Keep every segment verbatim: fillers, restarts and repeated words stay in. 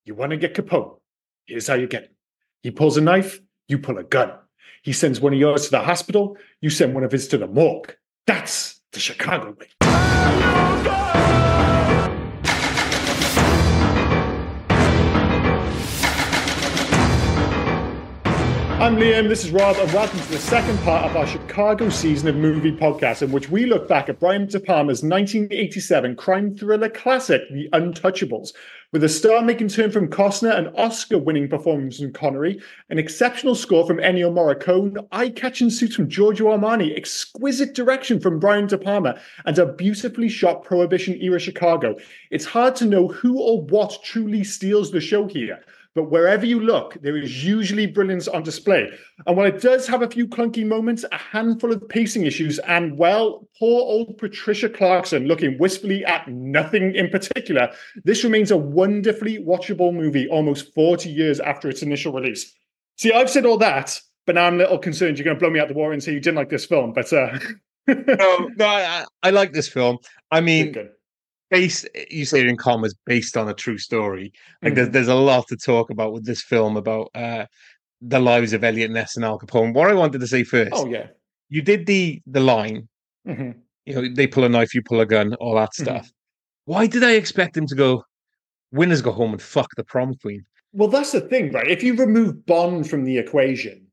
You want to get Capone? Here's how you get him. He pulls a knife, you pull a gun. He sends one of yours to the hospital, you send one of his to the morgue. That's the Chicago way. I'm Liam, this is Rob, and welcome to the second part of our Chicago Season of Movie podcast, in which we look back at Brian De Palma's nineteen eighty-seven crime thriller classic, The Untouchables. With a star-making turn from Costner, an Oscar-winning performance from Connery, an exceptional score from Ennio Morricone, eye-catching suits from Giorgio Armani, exquisite direction from Brian De Palma, and a beautifully shot Prohibition-era Chicago, it's hard to know who or what truly steals the show here. But wherever you look, there is usually brilliance on display. And while it does have a few clunky moments, a handful of pacing issues, and, well, poor old Patricia Clarkson looking wistfully at nothing in particular, this remains a wonderfully watchable movie almost forty years after its initial release. See, I've said all that, but now I'm a little concerned you're going to blow me out the water and say you didn't like this film. But uh... no, no, I, I like this film. I mean... Good, good. Based, you say it in commas, based on a true story. Like Mm-hmm. there's, there's a lot to talk about with this film about uh, the lives of Elliot Ness and Al Capone. What I wanted to say first, oh yeah, you did the the line, mm-hmm. you know, they pull a knife, you pull a gun, all that stuff. Mm-hmm. Why did I expect him to go, winners go home and fuck the prom queen? Well, that's the thing, right? If you remove Bond from the equation,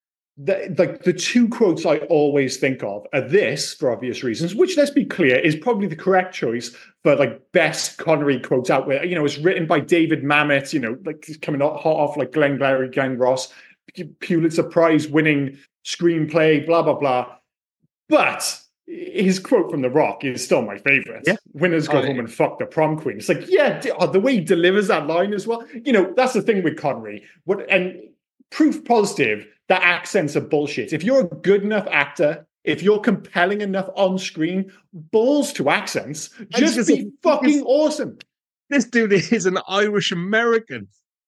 The, like the two quotes I always think of are this, for obvious reasons, which, let's be clear, is probably the correct choice for like best Connery quotes out there. You know, it's written by David Mamet, you know, like he's coming hot off like Glenn Glary, Glenn Ross, Pulitzer Prize winning screenplay, blah, blah, blah. But his quote from The Rock is still my favorite. Yeah. Winners go oh, home yeah. and fuck the prom queen. It's like, yeah, oh, the way he delivers that line as well. You know, that's the thing with Connery. What and proof positive that accents are bullshit. If you're a good enough actor, if you're compelling enough on screen, balls to accents, just, just be fucking this, awesome. This dude is an Irish American.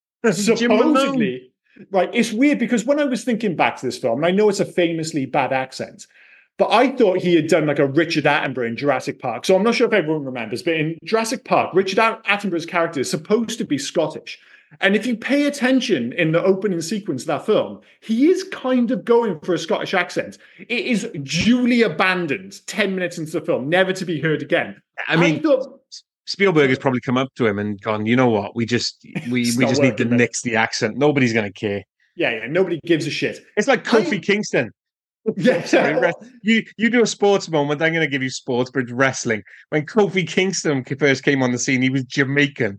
Supposedly. Right. It's weird because when I was thinking back to this film, and I know it's a famously bad accent, but I thought he had done like a Richard Attenborough in Jurassic Park. So I'm not sure if everyone remembers, but in Jurassic Park, Richard Attenborough's character is supposed to be Scottish. And if you pay attention in the opening sequence of that film, he is kind of going for a Scottish accent. It is duly abandoned ten minutes into the film, never to be heard again. I mean, I thought, Spielberg has probably come up to him and gone, you know what, we just we, we just need to nix the accent. Nobody's going to care. Yeah, yeah, nobody gives a shit. It's like Kofi I... Kingston. Yeah, sorry, you you do a sports moment. I'm going to give you sports, but wrestling. When Kofi Kingston first came on the scene, he was Jamaican,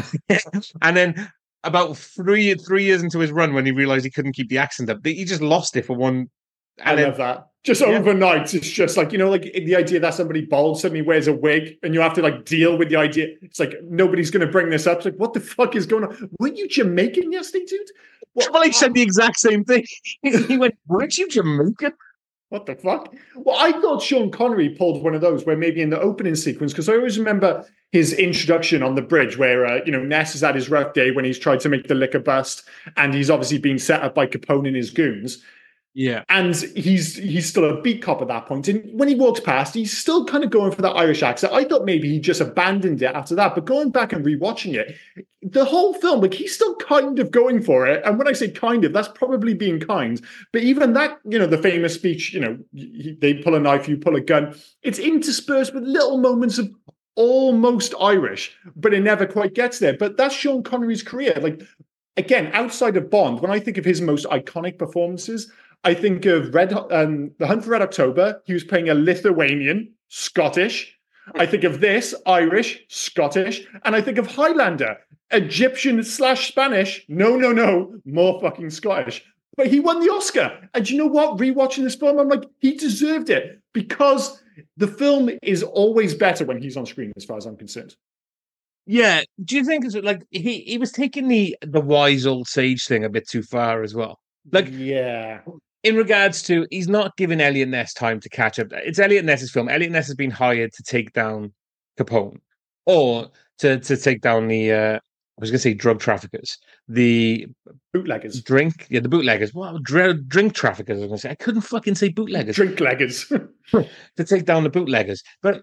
and then about three three years into his run, when he realized he couldn't keep the accent up, he just lost it for one. And I then, love that. Just yeah. overnight, it's just like, you know, like the idea that somebody bald suddenly wears a wig, and you have to like deal with the idea. It's like nobody's going to bring this up. It's like, what the fuck is going on? Weren't you Jamaican yesterday, dude? Triple H said the exact same thing. He went, weren't you Jamaican? What the fuck? Well, I thought Sean Connery pulled one of those where maybe in the opening sequence, because I always remember his introduction on the bridge where, uh, you know, Ness is at his rough day when he's tried to make the liquor bust, and he's obviously been set up by Capone and his goons. Yeah. And he's he's still a beat cop at that point. And when he walks past, he's still kind of going for that Irish accent. I thought maybe he just abandoned it after that. But going back and rewatching it, the whole film, like he's still kind of going for it. And when I say kind of, that's probably being kind. But even that, you know, the famous speech, you know, they pull a knife, you pull a gun. It's interspersed with little moments of almost Irish, but it never quite gets there. But that's Sean Connery's career. Like, again, outside of Bond, when I think of his most iconic performances, I think of Red, um, The Hunt for Red October. He was playing a Lithuanian, Scottish. I think of this, Irish, Scottish. And I think of Highlander, Egyptian slash Spanish. No, no, no, more fucking Scottish. But he won the Oscar. And you know what? Rewatching this film, I'm like, he deserved it because the film is always better when he's on screen, as far as I'm concerned. Yeah. Do you think it's like he, he was taking the, the wise old sage thing a bit too far as well? Like, yeah. In regards to, he's not giving Elliot Ness time to catch up. It's Elliot Ness's film. Elliot Ness has been hired to take down Capone or to, to take down the, uh, I was going to say drug traffickers, the bootleggers, drink, yeah, the bootleggers. Well, dr- drink traffickers, I was going to say. I couldn't fucking say bootleggers. Drinkleggers. To take down the bootleggers. But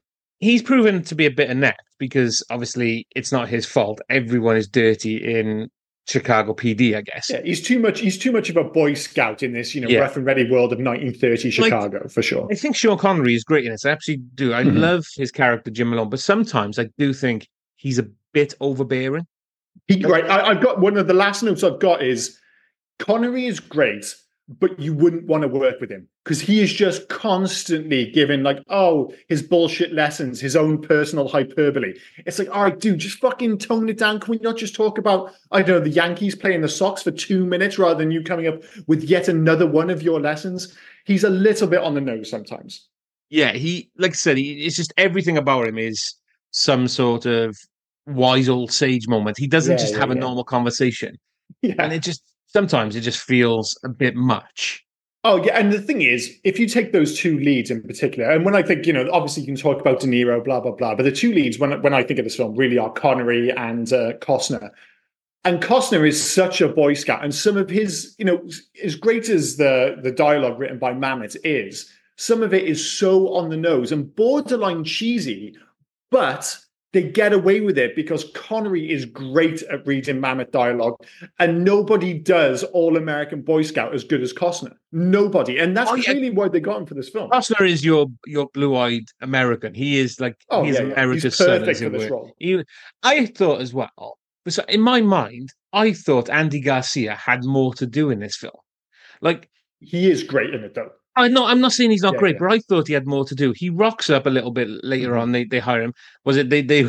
he's proven to be a bit inept because obviously it's not his fault. Everyone is dirty in Chicago P D, I guess. Yeah, he's too much. He's too much of a Boy Scout in this, you know, Yeah. rough and ready world of nineteen thirty Chicago, Like, for sure. I think Sean Connery is great in this. I absolutely do. I Mhm. love his character Jim Malone, but sometimes I do think he's a bit overbearing. He, right, I, I've got one of the last notes I've got is Connery is great, but you wouldn't want to work with him because he is just constantly giving like, oh, his bullshit lessons, his own personal hyperbole. It's like, all right, dude, just fucking tone it down. Can we not just talk about, I don't know, the Yankees playing the Sox for two minutes rather than you coming up with yet another one of your lessons? He's a little bit on the nose sometimes. Yeah, he, like I said, he, it's just everything about him is some sort of wise old sage moment. He doesn't Yeah, just yeah, have a yeah. normal conversation. Yeah. And it just, sometimes it just feels a bit much. Oh, yeah. And the thing is, if you take those two leads in particular, and when I think, you know, obviously you can talk about De Niro, blah, blah, blah, but the two leads, when, when I think of this film, really are Connery and uh, Costner. And Costner is such a Boy Scout. And some of his, you know, as great as the, the dialogue written by Mamet is, some of it is so on the nose and borderline cheesy, but they get away with it because Connery is great at reading Mamet dialogue, and nobody does All American Boy Scout as good as Costner. Nobody, and that's Oh, yeah. clearly why they got him for this film. Costner is your your blue-eyed American. He is like Oh, he is yeah, yeah. America's He's son, perfect as it for this were. role. He, I thought as well. So in my mind, I thought Andy Garcia had more to do in this film. Like He is great in it, though. I'm not. I'm not saying he's not Yeah, great, yeah. but I thought he had more to do. He rocks up a little bit later Mhm. on. They they hire him. Was it they they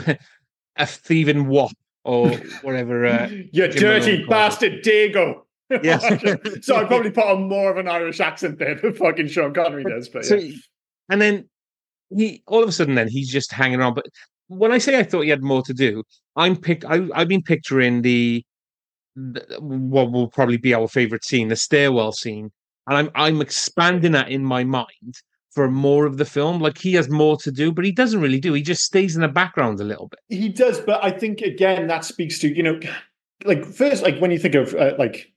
a thieving wop or whatever? Uh, You Jim dirty Malone calls it. bastard, Diego. Yeah. So I probably put on more of an Irish accent there than fucking Sean Connery does. But So, yeah. and then he all of a sudden then he's just hanging around. But when I say I thought he had more to do, I'm pick. I, I've been picturing the, the what will probably be our favorite scene, the stairwell scene, and I'm I'm expanding that in my mind for more of the film. Like he has more to do, but he doesn't really do. He just stays in the background a little bit. He does, but I think again that speaks to, you know, like first, like when you think of uh, like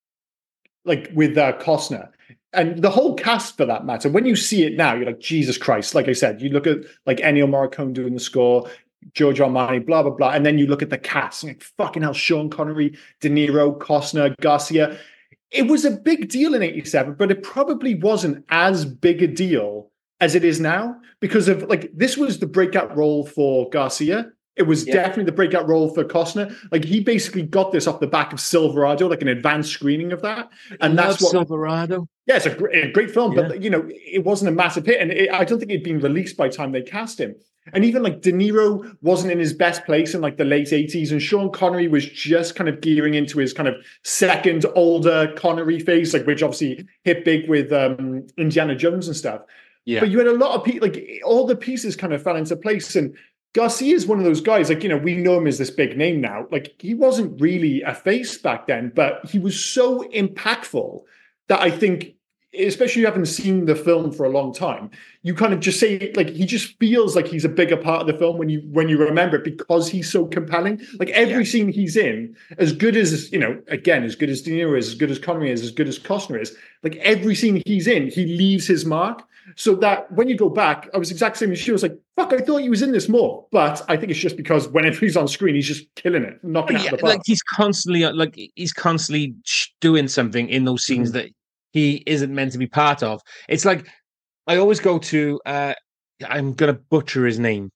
like with uh, Costner and the whole cast for that matter, when you see it now, you're like, Jesus Christ. Like I said, you look at like Ennio Morricone doing the score, Giorgio Armani, blah, blah, blah. And then you look at the cast and like, fucking hell, Sean Connery, De Niro, Costner, Garcia. It was a big deal in eighty-seven, but it probably wasn't as big a deal as it is now because of like, this was the breakout role for Garcia. It was Yeah. definitely the breakout role for Costner. Like he basically got this off the back of Silverado, like an advanced screening of that. And Love that's what Silverado. Yeah, it's a great, a great film, Yeah. but you know, it wasn't a massive hit, and it, I don't think it'd been released by the time they cast him. And even like De Niro wasn't in his best place in like the late eighties, and Sean Connery was just kind of gearing into his kind of second older Connery phase, like which obviously hit big with um, Indiana Jones and stuff. Yeah. But you had a lot of people, like all the pieces kind of fell into place, and Garcia is one of those guys, like, you know, we know him as this big name now. Like, he wasn't really a face back then, but he was so impactful that I think, especially you haven't seen the film for a long time, you kind of just say, like, he just feels like he's a bigger part of the film when you when you remember it because he's so compelling. Like, every yeah. scene he's in, as good as, you know, again, as good as De Niro is, as good as Connery is, as good as Costner is, like, every scene he's in, he leaves his mark. So that when you go back, I was exactly the same as you. I was like, fuck, I thought he was in this more. But I think it's just because whenever he's on screen, he's just killing it, knocking oh, yeah, out the park. Like he's constantly like he's constantly doing something in those scenes mm-hmm. that he isn't meant to be part of. It's like I always go to uh I'm gonna butcher his name.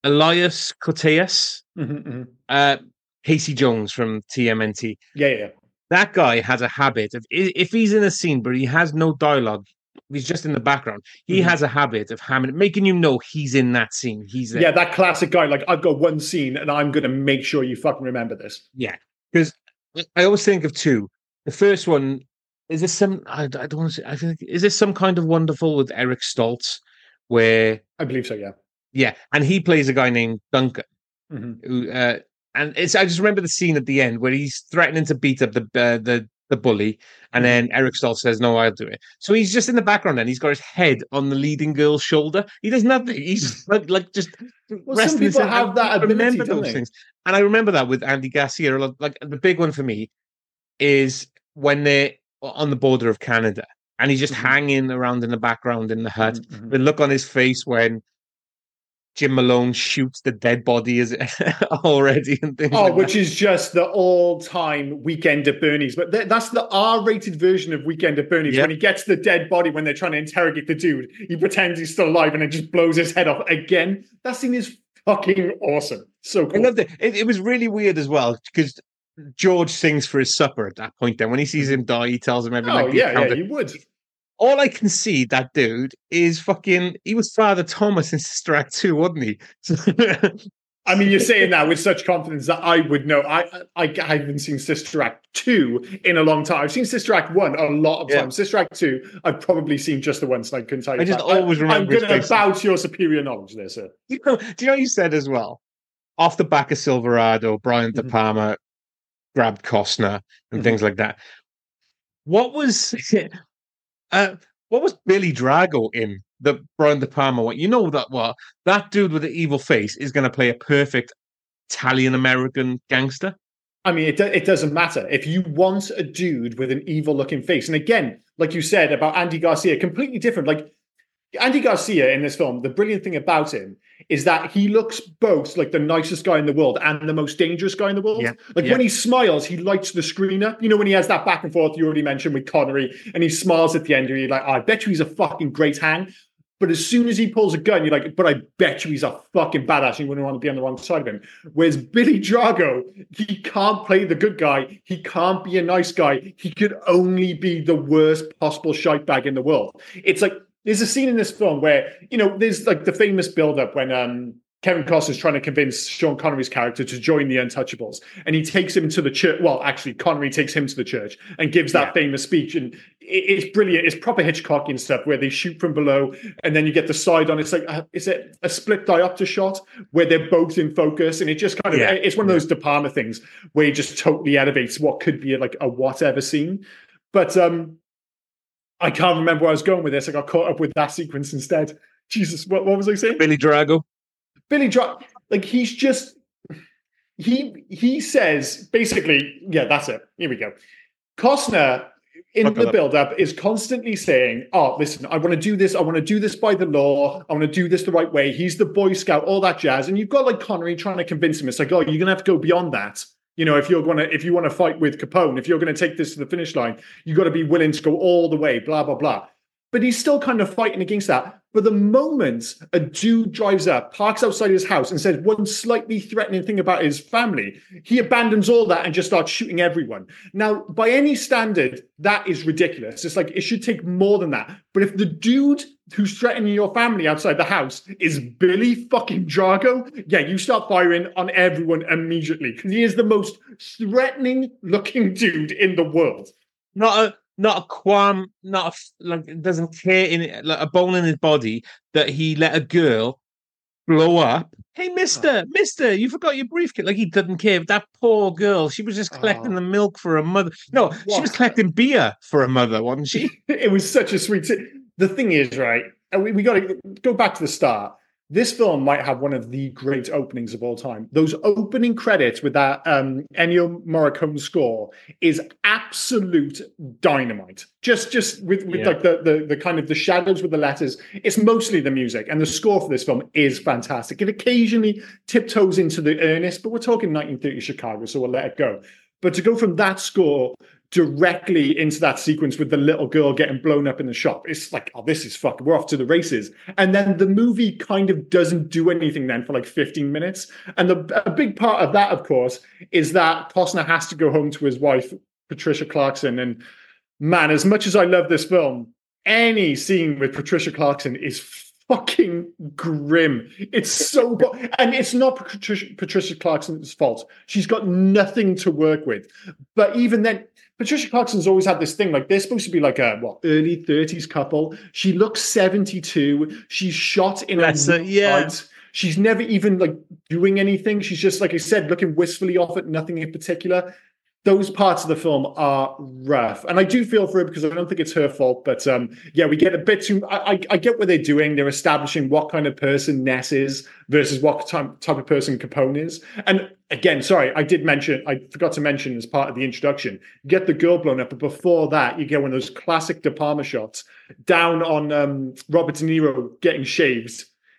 Elias Koteas. Mm-hmm, mm-hmm. Uh Casey Jones from T M N T. Yeah, yeah. That guy has a habit of if he's in a scene but he has no dialogue, he's just in the background. He mm-hmm. has a habit of hamming, making you know he's in that scene. He's there. Yeah, that classic guy. Like, I've got one scene, and I'm going to make sure you fucking remember this. Yeah, because I always think of two. The first one is this some. I, I don't want to say. I think is this some kind of Wonderful with Eric Stoltz, where I believe so. Yeah, yeah, and he plays a guy named Duncan. Mm-hmm. Who, uh, and it's. I just remember the scene at the end where he's threatening to beat up the uh, the. the bully, and then Eric Stoltz says, no, I'll do it. So he's just in the background and he's got his head on the leading girl's shoulder. He does nothing. He's like, like just well, some people have that ability, remember don't those they? things. And I remember that with Andy Garcia. Like the big one for me is when they're on the border of Canada and he's just mm-hmm. hanging around in the background in the hut. Mm-hmm. The look on his face when Jim Malone shoots the dead body as already and things Oh, like which that. is just the all-time Weekend at Bernie's. But th- that's the R-rated version of Weekend at Bernie's. Yep. When he gets the dead body, when they're trying to interrogate the dude, he pretends he's still alive and it just blows his head off again. That scene is fucking awesome. So cool. I loved it. It, it was really weird as well because George sings for his supper at that point. Then when he sees him die, he tells him everything. Oh, like the yeah, yeah, accountant. he would. All I can see that dude is fucking. He was Father Thomas in Sister Act two, wasn't he? I mean, you're saying that with such confidence that I would know. I, I I haven't seen Sister Act two in a long time. I've seen Sister Act one a lot of Yeah. times. Sister Act two, I've probably seen just the once, and I couldn't tell you. I just that. always I, remember I'm his going to face. bow to your superior knowledge there, sir. You know, do you know what you said as well? Off the back of Silverado, Brian De Mhm. Palma grabbed Costner and Mhm. things like that. What was uh, what was Billy Drago in the Brian De Palma one? You know that what that dude with the evil face is going to play a perfect Italian American gangster. I mean, it, do- it doesn't matter. If you want a dude with an evil looking face, and again, like you said about Andy Garcia, completely different. Like Andy Garcia in this film, the brilliant thing about him is that he looks both like the nicest guy in the world and the most dangerous guy in the world. Yeah, Like yeah. when he smiles, he lights the screen up. You know, when he has that back and forth you already mentioned with Connery, and he smiles at the end, and you're like, oh, I bet you he's a fucking great hang. But as soon as he pulls a gun, you're like, but I bet you he's a fucking badass. And you wouldn't want to be on the wrong side of him. Whereas Billy Drago, he can't play the good guy. He can't be a nice guy. He could only be the worst possible shitebag in the world. It's like, there's a scene in this film where, you know, there's like the famous build-up when um, Kevin Costner's trying to convince Sean Connery's character to join the Untouchables. And he takes him to the church. Well, actually, Connery takes him to the church and gives that Yeah. famous speech. And it's brilliant. It's proper Hitchcockian stuff where they shoot from below and then you get the side on. It's like, uh, is it a split diopter shot where they're both in focus? And it just kind of, Yeah. it's one of those De Palma things where it just totally elevates what could be like a whatever scene. But um, I can't remember where I was going with this. I got caught up with that sequence instead. Jesus, what, what was I saying? Billy Drago. Billy Drago, like he's just, he he says, basically, yeah, that's it. Here we go. Costner, in Buckle the up. build-up, is constantly saying, oh, listen, I want to do this. I want to do this by the law. I want to do this the right way. He's the Boy Scout, all that jazz. And you've got like Connery trying to convince him. It's like, oh, you're going to have to go beyond that. You know, if you're going to, if you want to fight with Capone, if you're going to take this to the finish line, you got to be willing to go all the way, blah, blah, blah. But he's still kind of fighting against that. But the moment a dude drives up, parks outside his house and says one slightly threatening thing about his family, he abandons all that and just starts shooting everyone. Now, by any standard, that is ridiculous. It's like, it should take more than that. But if the dude who's threatening your family outside the house is Billy fucking Drago, yeah, you start firing on everyone immediately because he is the most threatening looking dude in the world. Not a not a qualm, not a, f- like doesn't care in it, like a bone in his body that he let a girl blow up. Hey, Mister, Mister, you forgot your briefcase. Like he doesn't care. That poor girl, she was just collecting Oh. the milk for her mother. No, she What? was collecting beer for her mother, wasn't she? It was such a sweet. The thing is, right? and We, we got to go back to the start. This film might have one of the great openings of all time. Those opening credits with that um, Ennio Morricone score is absolute dynamite. Just, just with, with Yeah. like the, the the kind of the shadows with the letters. It's mostly the music, and the score for this film is fantastic. It occasionally tiptoes into the earnest, but we're talking nineteen thirty Chicago, so we'll let it go. But to go from that score directly into that sequence with the little girl getting blown up in the shop, it's like, oh, this is fucking, we're off to the races. And then the movie kind of doesn't do anything then for like fifteen minutes. And the, a big part of that, of course, is that Costner has to go home to his wife, Patricia Clarkson. And man, as much as I love this film, any scene with Patricia Clarkson is fucking grim. It's so, bo- and it's not Patricia, Patricia Clarkson's fault. She's got nothing to work with. But even then, Patricia Clarkson's always had this thing, like they're supposed to be like a what early thirties couple. She looks seventy-two. She's shot in That's a it, yeah. light. She's never even like doing anything. She's just, like I said, looking wistfully off at nothing in particular. Those parts of the film are rough. And I do feel for her because I don't think it's her fault. But um, yeah, we get a bit too... I, I, I get what they're doing. They're establishing what kind of person Ness is versus what type, type of person Capone is. And again, sorry, I did mention... I forgot to mention as part of the introduction, you get the girl blown up. But before that, you get one of those classic De Palma shots down on um, Robert De Niro getting shaved.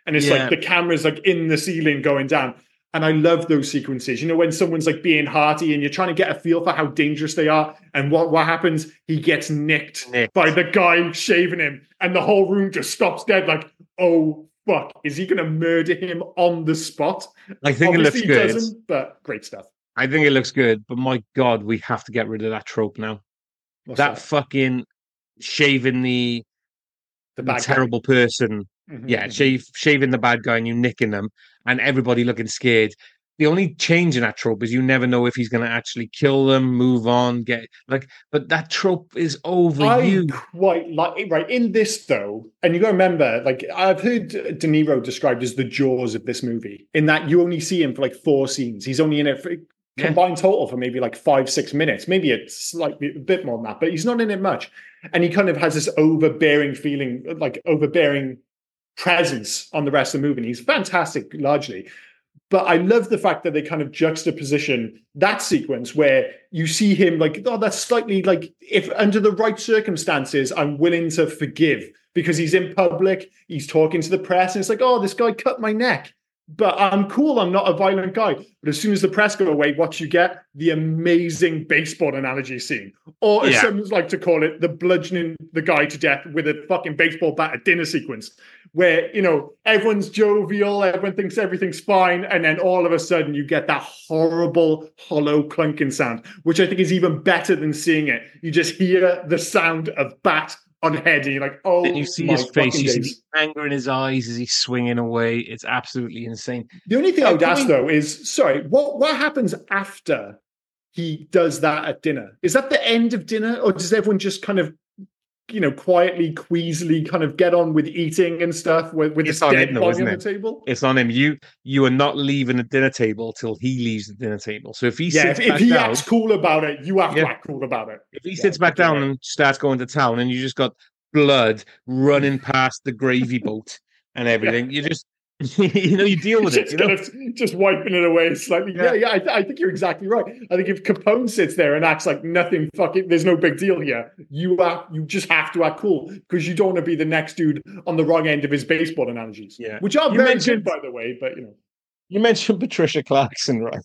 and it's Yeah. like the camera's like in the ceiling going down. And I love those sequences. You know, when someone's like being hearty and you're trying to get a feel for how dangerous they are. And what, what happens? He gets nicked, Nicked. by the guy shaving him. And the whole room just stops dead. Like, oh, fuck. Is he going to murder him on the spot? I think Obviously it looks good. He doesn't, but great stuff. I think it looks good. But my God, we have to get rid of that trope now. What's That, that? fucking shaving the, The the bad guy. terrible person. Mhm, Yeah, mhm. shave, shaving the bad guy and you nicking them and everybody looking scared. The only change in that trope is you never know if he's going to actually kill them, move on, get like. But that trope is I overused. quite like right in this though, and you got to remember, like I've heard De Niro described as the Jaws of this movie, in that you only see him for like four scenes. He's only in it for Yeah. combined total for maybe like five, six minutes. Maybe it's slightly a bit more than that, but he's not in it much. And he kind of has this overbearing feeling, like overbearing presence on the rest of the movie. And he's fantastic largely. But I love the fact that they kind of juxtaposition that sequence where you see him like, oh, that's slightly like, if under the right circumstances, I'm willing to forgive because he's in public, he's talking to the press, and it's like, oh, this guy cut my neck. But I'm cool, I'm not a violent guy. But as soon as the press go away, what you get? The amazing baseball analogy scene. Or as Yeah. some like to call it, the bludgeoning the guy to death with a fucking baseball bat at dinner sequence. Where, you know, everyone's jovial, everyone thinks everything's fine, and then all of a sudden you get that horrible, hollow clunking sound, which I think is even better than seeing it. You just hear the sound of bat on head, and you're like, oh, Then you see my his face, fucking you see days. the anger in his eyes as he's swinging away. It's absolutely insane. The only thing I would Can ask we- though is, sorry, what what happens after he does that at dinner? Is that the end of dinner, or does everyone just kind of, you know, quietly, queasily kind of get on with eating and stuff with, with It's this on dead him though, body isn't on it? the table? It's on him. You you are not leaving the dinner table till he leaves the dinner table. So if he Yeah, sits if, if back he down, acts cool about it, you have Yeah. to act cool about it. if he Yeah, sits back okay, down right. and starts going to town, and you just got blood running past the gravy boat and everything, you just you know you deal with it. Just You know, kind of just wiping it away slightly. Yeah, Yeah. yeah, I, th- I think you're exactly right. I think if Capone sits there and acts like nothing, fucking, there's no big deal here. You act, you just have to act cool because you don't want to be the next dude on the wrong end of his baseball analogies. Yeah. Which are You very mentioned- good, by the way. But you know, you mentioned Patricia Clarkson, right?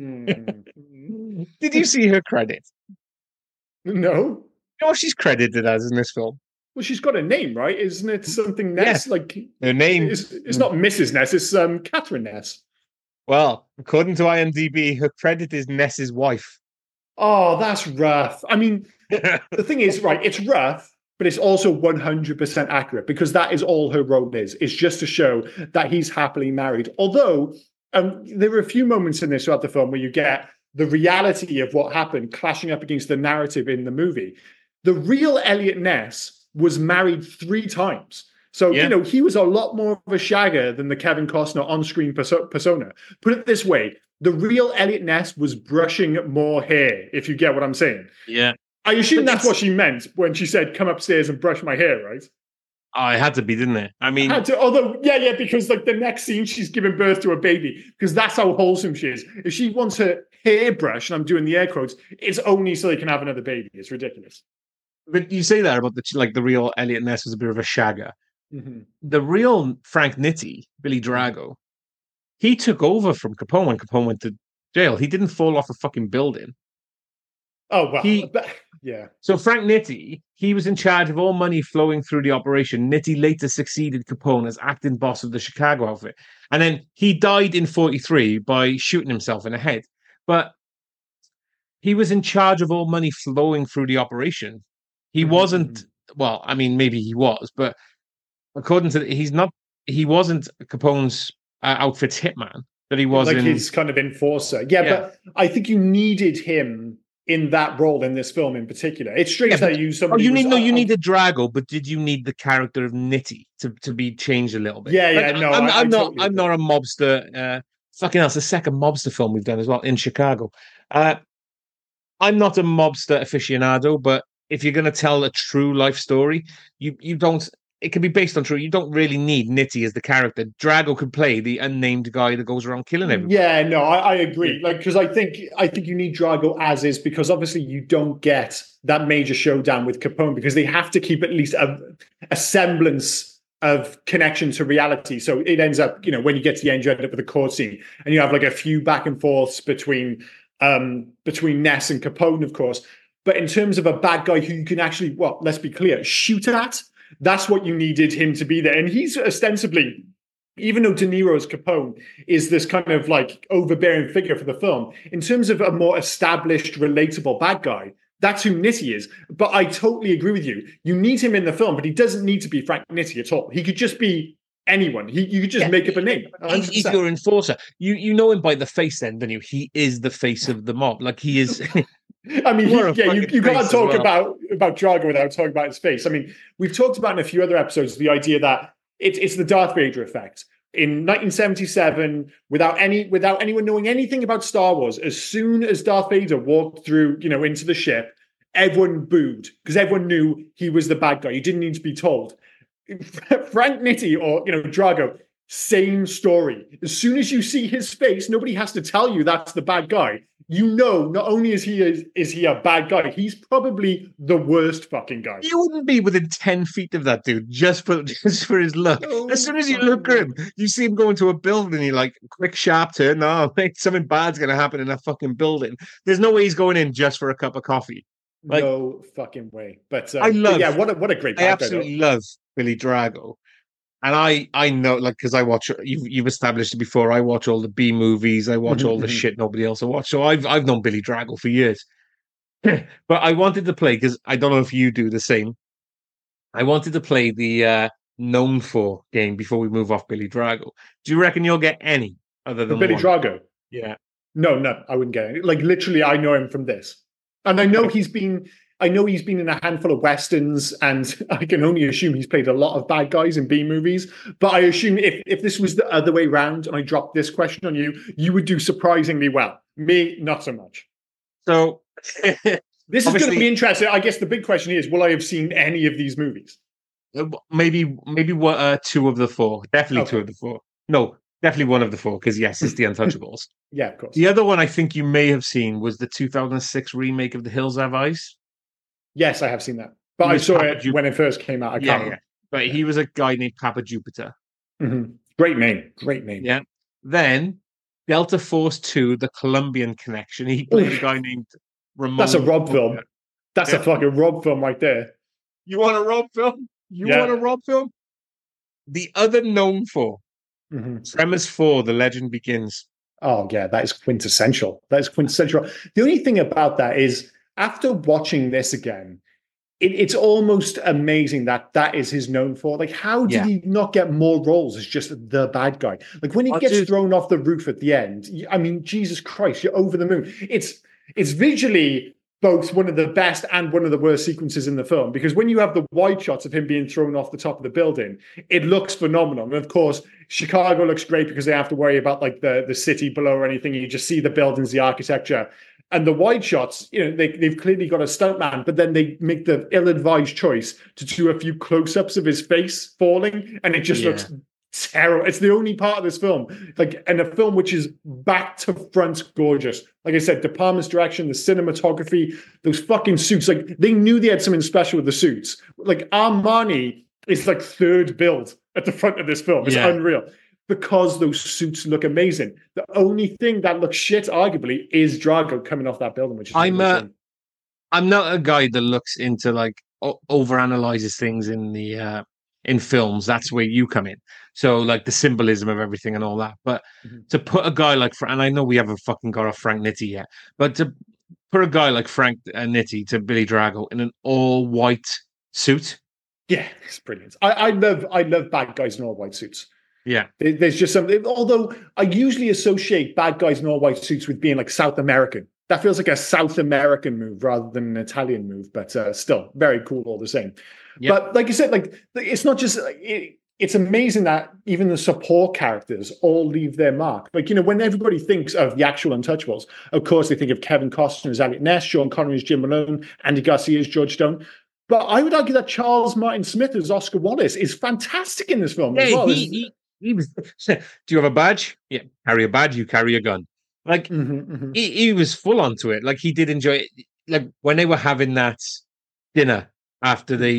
Mm. Did you see her credit? no. You know what she's credited as in this film? Well, she's got a name, right? Isn't it something Ness? Like Her name. it's, it's not Missus Ness. It's um Catherine Ness. Well, according to IMDb, her credit is Ness's wife. Oh, that's rough. I mean, the thing is, right, it's rough, but it's also one hundred percent accurate because that is all her role is. It's just to show that he's happily married. Although um, there are a few moments in this throughout the film where you get the reality of what happened clashing up against the narrative in the movie. The real Elliot Ness was married three times. So, Yeah. you know, he was a lot more of a shagger than the Kevin Costner on-screen perso- persona. Put it this way, the real Elliot Ness was brushing more hair, if you get what I'm saying. Yeah. I assume But that's it's- what she meant when she said, come upstairs and brush my hair, right? Oh, it had to be, didn't it? I mean, Had to, although, yeah, yeah, because like the next scene, she's giving birth to a baby, because that's how wholesome she is. If she wants her hair brushed, and I'm doing the air quotes, it's only so they can have another baby. It's ridiculous. but you say that about the like the real Elliot Ness was a bit of a shagger. Mm-hmm. The real Frank Nitti, Billy Drago, he took over from Capone when Capone went to jail. He didn't fall off a fucking building. Oh, well, He- but, yeah. So Frank Nitti, he was in charge of all money flowing through the operation. Nitti later succeeded Capone as acting boss of the Chicago outfit. And then he died in forty-three by shooting himself in the head. But he was in charge of all money flowing through the operation. He Mhm, wasn't, well, I mean, maybe he was, but according to, he's not, he wasn't Capone's uh, outfit's hitman, that he was like in. his kind of enforcer. Yeah, Yeah. but I think you needed him in that role in this film in particular. It's strange Yeah, that but- you Oh, somebody you was- need no, you I- I- needed Drago, but did you need the character of Nitti to, to be changed a little bit? Yeah, yeah, Like, no, I'm, I- I I'm not, totally I'm not a agree. mobster. Uh, fucking hell, it's the second mobster film we've done as well in Chicago. Uh, I'm not a mobster aficionado, but if you're going to tell a true life story, you you don't. It can be based on true. You don't really need Nitti as the character. Drago could play the unnamed guy that goes around killing everyone. Yeah, no, I, I agree. Like, because I think I think you need Drago as is because obviously you don't get that major showdown with Capone because they have to keep at least a, a semblance of connection to reality. So it ends up, you know, when you get to the end, you end up with a court scene, and you have like a few back and forths between um, between Ness and Capone, of course. But in terms of a bad guy who you can actually, well, let's be clear, shoot at, that's what you needed him to be there. And he's ostensibly, even though De Niro's Capone is this kind of like overbearing figure for the film, in terms of a more established, relatable bad guy, that's who Nitti is. But I totally agree with you. You need him in the film, but he doesn't need to be Frank Nitti at all. He could just be anyone. He, you could just yeah, make up a name. He's, he's your enforcer. You you know him by the face then, don't you? He is the face of the mob. Like he is... I mean, he, yeah, you, you can't talk well. about, about Drago without talking about his face. I mean, we've talked about in a few other episodes the idea that it, it's the Darth Vader effect. In nineteen seventy-seven, without any without anyone knowing anything about Star Wars, as soon as Darth Vader walked through, you know, into the ship, everyone booed because everyone knew he was the bad guy. You didn't need to be told. Frank Nitti or, you know, Drago, same story. As soon as you see his face, nobody has to tell you that's the bad guy. You know, not only is he is, is he a bad guy, he's probably the worst fucking guy. You wouldn't be within ten feet of that dude just for just for his look. Oh, as soon as you look at him, you see him go into a building, you're like, quick, sharp turn. No, mate, something bad's going to happen in that fucking building. There's no way he's going in just for a cup of coffee. Like, no fucking way. But, um, I love, but yeah, what a, what a great bad I absolutely guy, love Billy Drago. And I, I know, like, because I watch, you've, you've established it before, I watch all the B movies, I watch mm-hmm, all the mm-hmm. shit nobody else will watch. So I've I've known Billy Drago for years. But I wanted to play, because I don't know if you do the same, I wanted to play the uh, Known For game before we move off Billy Drago. Do you reckon you'll get any other than Billy one? Drago? Yeah. No, no, I wouldn't get any. Like, literally, I know him from this. And I know he's been... I know he's been in a handful of Westerns, and I can only assume he's played a lot of bad guys in B movies. But I assume if, if this was the other way around and I dropped this question on you, you would do surprisingly well. Me, not so much. So this is going to be interesting. I guess the big question is, will I have seen any of these movies? Maybe maybe uh, two of the four. Definitely okay. two of the four. No, definitely one of the four, because yes, it's The Untouchables. Yeah, of course. The other one I think you may have seen was the two thousand six remake of The Hills Have Eyes. Yes, I have seen that. But I saw Papa it Jup- when it first came out. I yeah, can't yeah. But he was a guy named Papa Jupiter. Mm-hmm. Great name. Great name. Yeah. Then Delta Force two, The Colombian Connection. He played Oof. a guy named Ramon. That's a Rob film. That's yeah. a fucking Rob film right there. You want a Rob film? You yeah. want a Rob film? The other Known For. Mm-hmm. Tremors four, The Legend Begins. Oh, yeah. That is quintessential. That is quintessential. The only thing about that is, after watching this again, it, it's almost amazing that that is his known for. Like, how did yeah. he not get more roles as just the bad guy? Like, when he oh, gets dude. thrown off the roof at the end, I mean, Jesus Christ, you're over the moon. It's it's visually both one of the best and one of the worst sequences in the film, because when you have the wide shots of him being thrown off the top of the building, it looks phenomenal. And of course, Chicago looks great because they have to worry about like the, the city below or anything. You just see the buildings, the architecture. And the wide shots, you know, they, they've clearly got a stuntman, but then they make the ill-advised choice to do a few close-ups of his face falling, and it just yeah. looks terrible. It's the only part of this film, like, and a film which is back to front gorgeous. Like I said, De Palma's direction, the cinematography, those fucking suits, like, they knew they had something special with the suits. Like, Armani is like third build at the front of this film. It's yeah. unreal. Because those suits look amazing. The only thing that looks shit, arguably, is Drago coming off that building. Which is I'm a, I'm not a guy that looks into like o- overanalyzes things in the uh, in films. That's where you come in. So like the symbolism of everything and all that. But mm-hmm. to put a guy like, and I know we haven't fucking got a Frank Nitti yet, but to put a guy like Frank uh, Nitti to Billy Drago in an all white suit. Yeah, it's brilliant. I, I love I love bad guys in all white suits. Yeah. There's just something, although I usually associate bad guys in all white suits with being like South American. That feels like a South American move rather than an Italian move, but uh, still very cool all the same. Yep. But like you said, like it's not just, it, it's amazing that even the support characters all leave their mark. Like, you know, when everybody thinks of the actual Untouchables, of course, they think of Kevin Costner as Elliot Ness, Sean Connery as Jim Malone, Andy Garcia as George Stone. But I would argue that Charles Martin Smith as Oscar Wallace is fantastic in this film yeah, as well. He, he, he was, do you have a badge? Yeah, carry a badge, you carry a gun. Like, mm-hmm, mm-hmm. He, he was full onto it. Like, he did enjoy it. Like, when they were having that dinner after they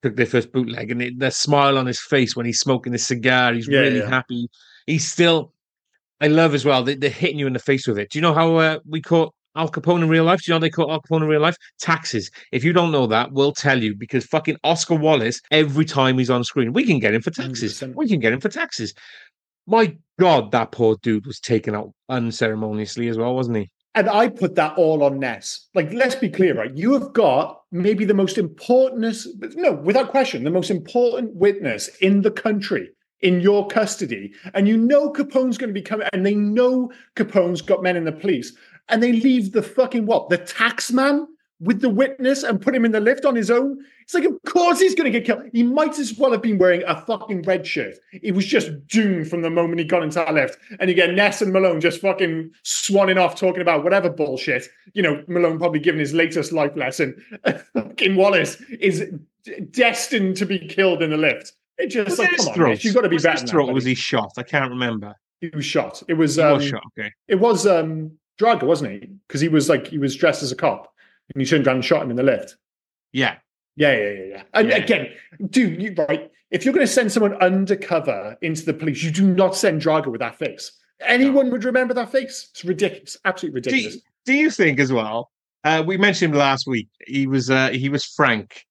took their first bootleg, and it, the smile on his face when he's smoking his cigar, he's Yeah, really yeah. happy. He's still. I love as well. They, they're hitting you in the face with it. Do you know how uh, we caught Al Capone in real life? Do you know how they caught Al Capone in real life? Taxes. If you don't know that, we'll tell you, because fucking Oscar Wallace, every time he's on screen, we can get him for taxes. one hundred percent. We can get him for taxes. My God, that poor dude was taken out unceremoniously as well, wasn't he? And I put that all on Ness. Like, let's be clear, right? You have got maybe the most important, no, without question, the most important witness in the country in your custody. And you know Capone's going to be coming, and they know Capone's got men in the police. And they leave the fucking what? The tax man with the witness and put him in the lift on his own. It's like, of course he's going to get killed. He might as well have been wearing a fucking red shirt. It was just doomed from the moment he got into that lift. And you get Ness and Malone just fucking swanning off talking about whatever bullshit. You know, Malone probably giving his latest life lesson. Fucking Wallace is destined to be killed in the lift. It just was like, come on, Ness, you've got to be was better than that. Or was he shot? I can't remember. He was shot. It was, he um, was shot, okay. It was um, Drago, wasn't he? Because he was like, he was dressed as a cop. And he turned around and shot him in the lift. Yeah. Yeah, yeah, yeah, yeah. And yeah. again, dude, you, right, if you're going to send someone undercover into the police, you do not send Drago with that face. Anyone no. would remember that face. It's ridiculous. Absolutely ridiculous. Do you, do you think as well, uh, we mentioned him last week, he was uh, he was Frank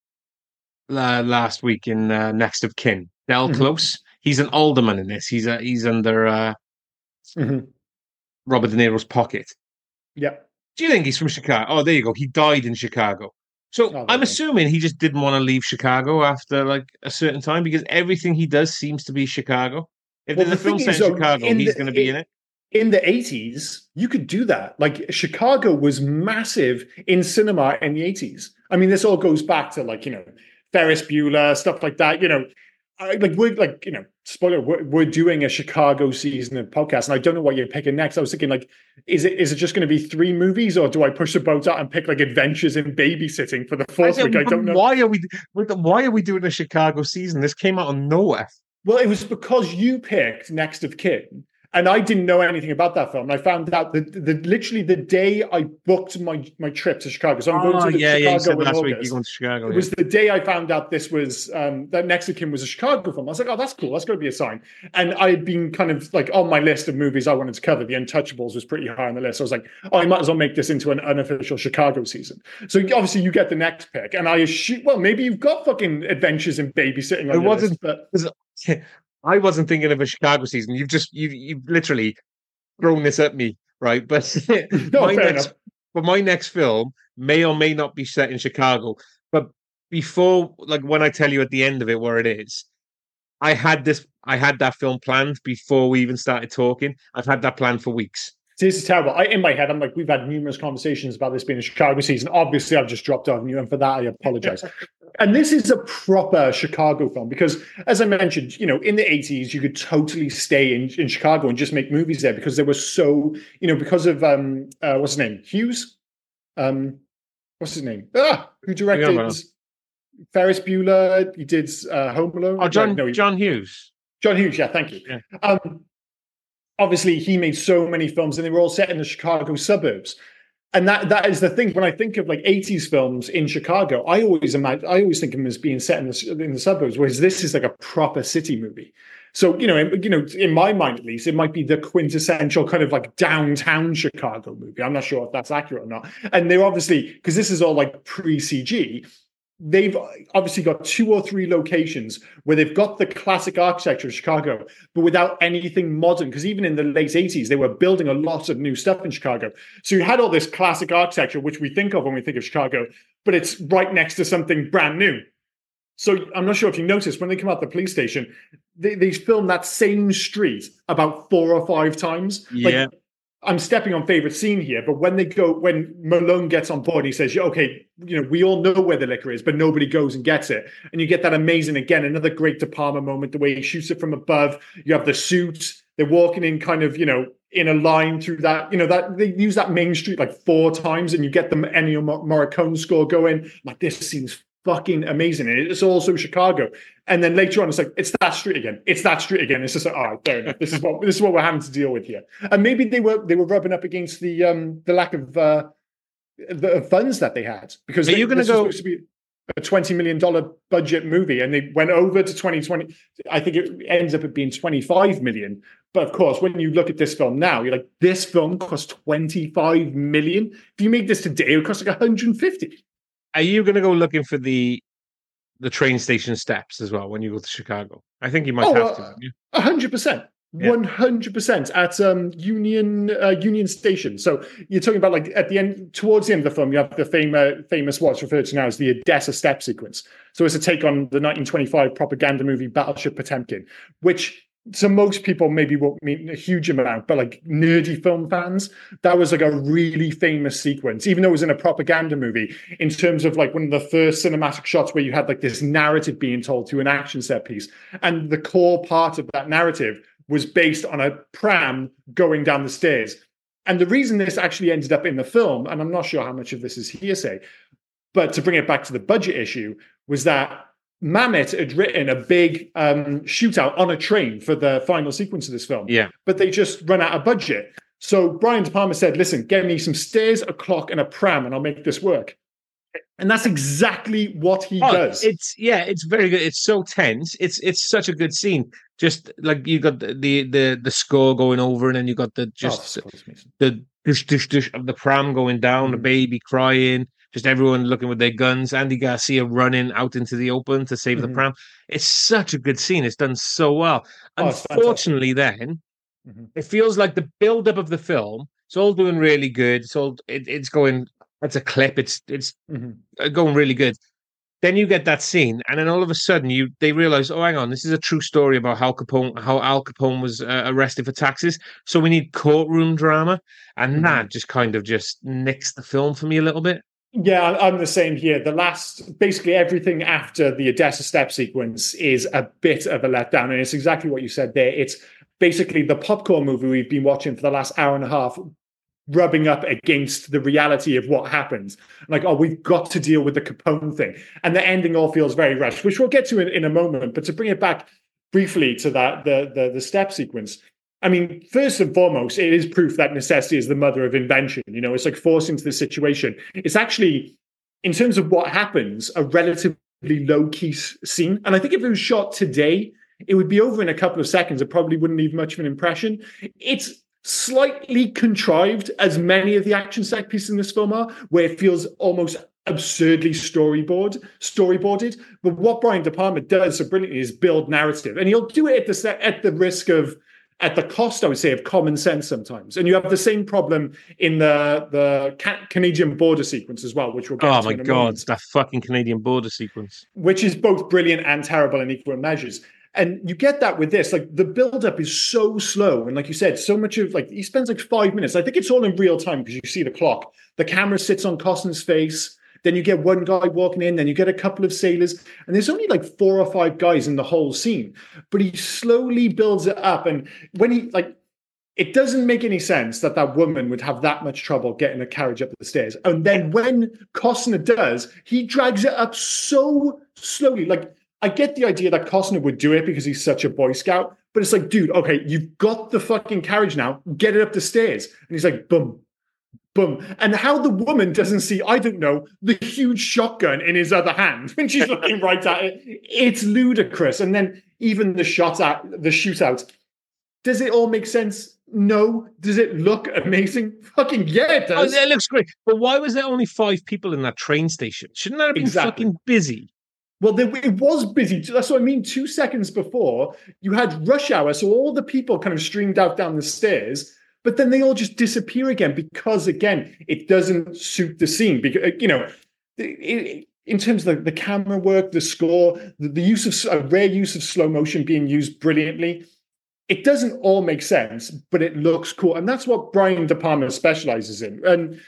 uh, last week in uh, Next of Kin. Del mm-hmm. Close. He's an alderman in this. He's, uh, he's under uh, mm-hmm. Robert De Niro's pocket. Yeah. Do you think he's from Chicago? Oh, there you go. He died in Chicago. So oh, I'm assuming he just didn't want to leave Chicago after like a certain time, because everything he does seems to be Chicago. If well, there's the a film set in Chicago, in he's going to be in it. In the eighties, you could do that. Like, Chicago was massive in cinema in the eighties. I mean, this all goes back to, like, you know, Ferris Bueller, stuff like that. You know, I, like we're like, you know, spoiler, we're, we're doing a Chicago season of podcast, and I don't know what you're picking next. I was thinking, like, is it is it just going to be three movies, or do I push the boat out and pick like Adventures in Babysitting for the fourth I week? I don't know. Why are we why are we doing a Chicago season? This came out of nowhere. Well, it was because you picked Next of Kin. And I didn't know anything about that film. And I found out that the, the literally the day I booked my, my trip to Chicago. So I'm oh, going to yeah, Chicago yeah, you said in last August. week you're going to Chicago. It yeah. was the day I found out this was um, that Next of Kin was a Chicago film. I was like, oh, that's cool. That's going to be a sign. And I had been kind of like on my list of movies I wanted to cover. The Untouchables was pretty high on the list. So I was like, oh, I might as well make this into an unofficial Chicago season. So obviously you get the next pick, and I assume, well, maybe you've got fucking Adventures in Babysitting on it your wasn't, list, but I wasn't thinking of a Chicago season. You've just you you've literally thrown this at me, right? But no, my next, enough. but my next film may or may not be set in Chicago. But before, like when I tell you at the end of it where it is, I had this, I had that film planned before we even started talking. I've had that planned for weeks. This is terrible. I, in my head, I'm like, we've had numerous conversations about this being a Chicago season. Obviously, I've just dropped on you, and for that, I apologize. And this is a proper Chicago film because, as I mentioned, you know, in the eighties, you could totally stay in, in Chicago and just make movies there because there was so, you know, because of, um, uh, what's his name? Hughes? Um, what's his name? Ah, who directed yeah, Ferris Bueller? He did uh, Home Alone. Oh, John, no, he, John Hughes. John Hughes, yeah, thank you. Yeah. Um, Obviously, he made so many films, and they were all set in the Chicago suburbs. And that that is the thing. When I think of like eighties films in Chicago, I always imagine, I always think of them as being set in the in the suburbs. Whereas this is like a proper city movie. So you know, in, you know, in my mind at least, it might be the quintessential kind of like downtown Chicago movie. I'm not sure if that's accurate or not. And they're obviously, because this is all like pre-C G. They've obviously got two or three locations where they've got the classic architecture of Chicago, but without anything modern. Because even in the late eighties, they were building a lot of new stuff in Chicago. So you had all this classic architecture, which we think of when we think of Chicago, but it's right next to something brand new. So I'm not sure if you noticed, when they come out the police station, they, they film that same street about four or five times. Yeah. Like, I'm stepping on favorite scene here, but when they go, when Malone gets on board, he says, okay, you know, we all know where the liquor is, but nobody goes and gets it. And you get that amazing, again, another great De Palma moment, the way he shoots it from above. You have the suits. They're walking in kind of, you know, in a line through that, you know, that they use that main street like four times and you get the Ennio Morricone score going. Like, this scene's fucking amazing. And it's also Chicago. And then later on, it's like, it's that street again. It's that street again. It's just like, all right, fair enough. This is what this is what we're having to deal with here. And maybe they were they were rubbing up against the um the lack of uh the funds that they had. Because are they, you going to go? To be... a twenty million dollars budget movie, and they went over to twenty twenty. I think it ends up being twenty-five million. But of course, when you look at this film now, you're like, this film cost twenty-five million. If you make this today, it would cost like one hundred fifty. Are you going to go looking for the the train station steps as well when you go to Chicago? I think you might oh, have uh, to. Don't you? one hundred percent. One hundred percent at um, Union uh, Union Station. So you're talking about like at the end, towards the end of the film, you have the famous famous what's referred to now as the Odessa step sequence. So it's a take on the nineteen twenty-five propaganda movie Battleship Potemkin, which to most people maybe won't mean a huge amount, but like nerdy film fans, that was like a really famous sequence, even though it was in a propaganda movie, in terms of like one of the first cinematic shots where you had like this narrative being told to an action set piece, and the core part of that narrative was based on a pram going down the stairs. And the reason this actually ended up in the film, and I'm not sure how much of this is hearsay, but to bring it back to the budget issue, was that Mamet had written a big um, shootout on a train for the final sequence of this film. Yeah. But they just run out of budget. So Brian De Palma said, listen, get me some stairs, a clock, and a pram, and I'll make this work. And that's exactly what he oh, does. It's yeah, it's very good. It's so tense. It's it's such a good scene. Just like you got the the the, the score going over, and then you got the just oh, the dush dush dush of the pram going down, mm-hmm. the baby crying, just everyone looking with their guns. Andy Garcia running out into the open to save mm-hmm. the pram. It's such a good scene. It's done so well. Oh, Unfortunately, then mm-hmm. it feels like the build up of the film. It's all doing really good. It's all it, it's going. It's a clip. It's it's mm-hmm. going really good. Then you get that scene, and then all of a sudden, you they realize, oh, hang on, this is a true story about how Capone, how Al Capone was uh, arrested for taxes. So we need courtroom drama, and mm-hmm. that just kind of just nicks the film for me a little bit. Yeah, I'm the same here. The last, basically everything after the Odessa step sequence is a bit of a letdown, and it's exactly what you said there. It's basically the popcorn movie we've been watching for the last hour and a half, rubbing up against the reality of what happens. Like, oh, we've got to deal with the Capone thing. And the ending all feels very rushed, which we'll get to in, in a moment. But to bring it back briefly to that, the, the, the step sequence, I mean, first and foremost, it is proof that necessity is the mother of invention. You know, it's like forced into this situation. It's actually, in terms of what happens, a relatively low-key scene. And I think if it was shot today, it would be over in a couple of seconds. It probably wouldn't leave much of an impression. It's slightly contrived, as many of the action set pieces in this film are, where it feels almost absurdly storyboard storyboarded. But what Brian De Palma does so brilliantly is build narrative, and he'll do it at the at the risk of, at the cost, I would say, of common sense sometimes. And you have the same problem in the the Canadian border sequence as well, which we'll get oh to my in a god, moment, that fucking Canadian border sequence, which is both brilliant and terrible in equal measures. And you get that with this, like the build-up is so slow. And like you said, so much of like, he spends like five minutes. I think it's all in real time because you see the clock. The camera sits on Costner's face. Then you get one guy walking in, then you get a couple of sailors. And there's only like four or five guys in the whole scene. But he slowly builds it up. And when he, like, it doesn't make any sense that that woman would have that much trouble getting a carriage up the stairs. And then when Costner does, he drags it up so slowly. Like, I get the idea that Costner would do it because he's such a Boy Scout, but it's like, dude, okay, you've got the fucking carriage now, get it up the stairs. And he's like, boom, boom. And how the woman doesn't see, I don't know, the huge shotgun in his other hand when she's looking right at it, it's ludicrous. And then even the shot at the shootout, does it all make sense? No. Does it look amazing? Fucking yeah, it does. Oh, it looks great. But why was there only five people in that train station? Shouldn't that have been exactly. fucking busy? Well, there, it was busy. That's what I mean. Two seconds before, you had rush hour, so all the people kind of streamed out down the stairs, but then they all just disappear again because, again, it doesn't suit the scene. Because, you know, it, it, in terms of the, the camera work, the score, the, the use of a rare use of slow motion being used brilliantly, it doesn't all make sense, but it looks cool, and that's what Brian De Palma specializes in. And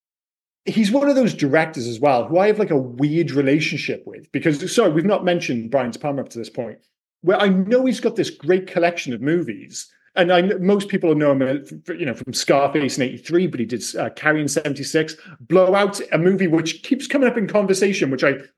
he's one of those directors as well who I have like a weird relationship with because, sorry, we've not mentioned Brian De Palma up to this point, where I know he's got this great collection of movies. And I most people know him, you know, from Scarface in eighty-three, but he did uh, Carrie in seventy-six, Blowout, a movie which keeps coming up in conversation, which I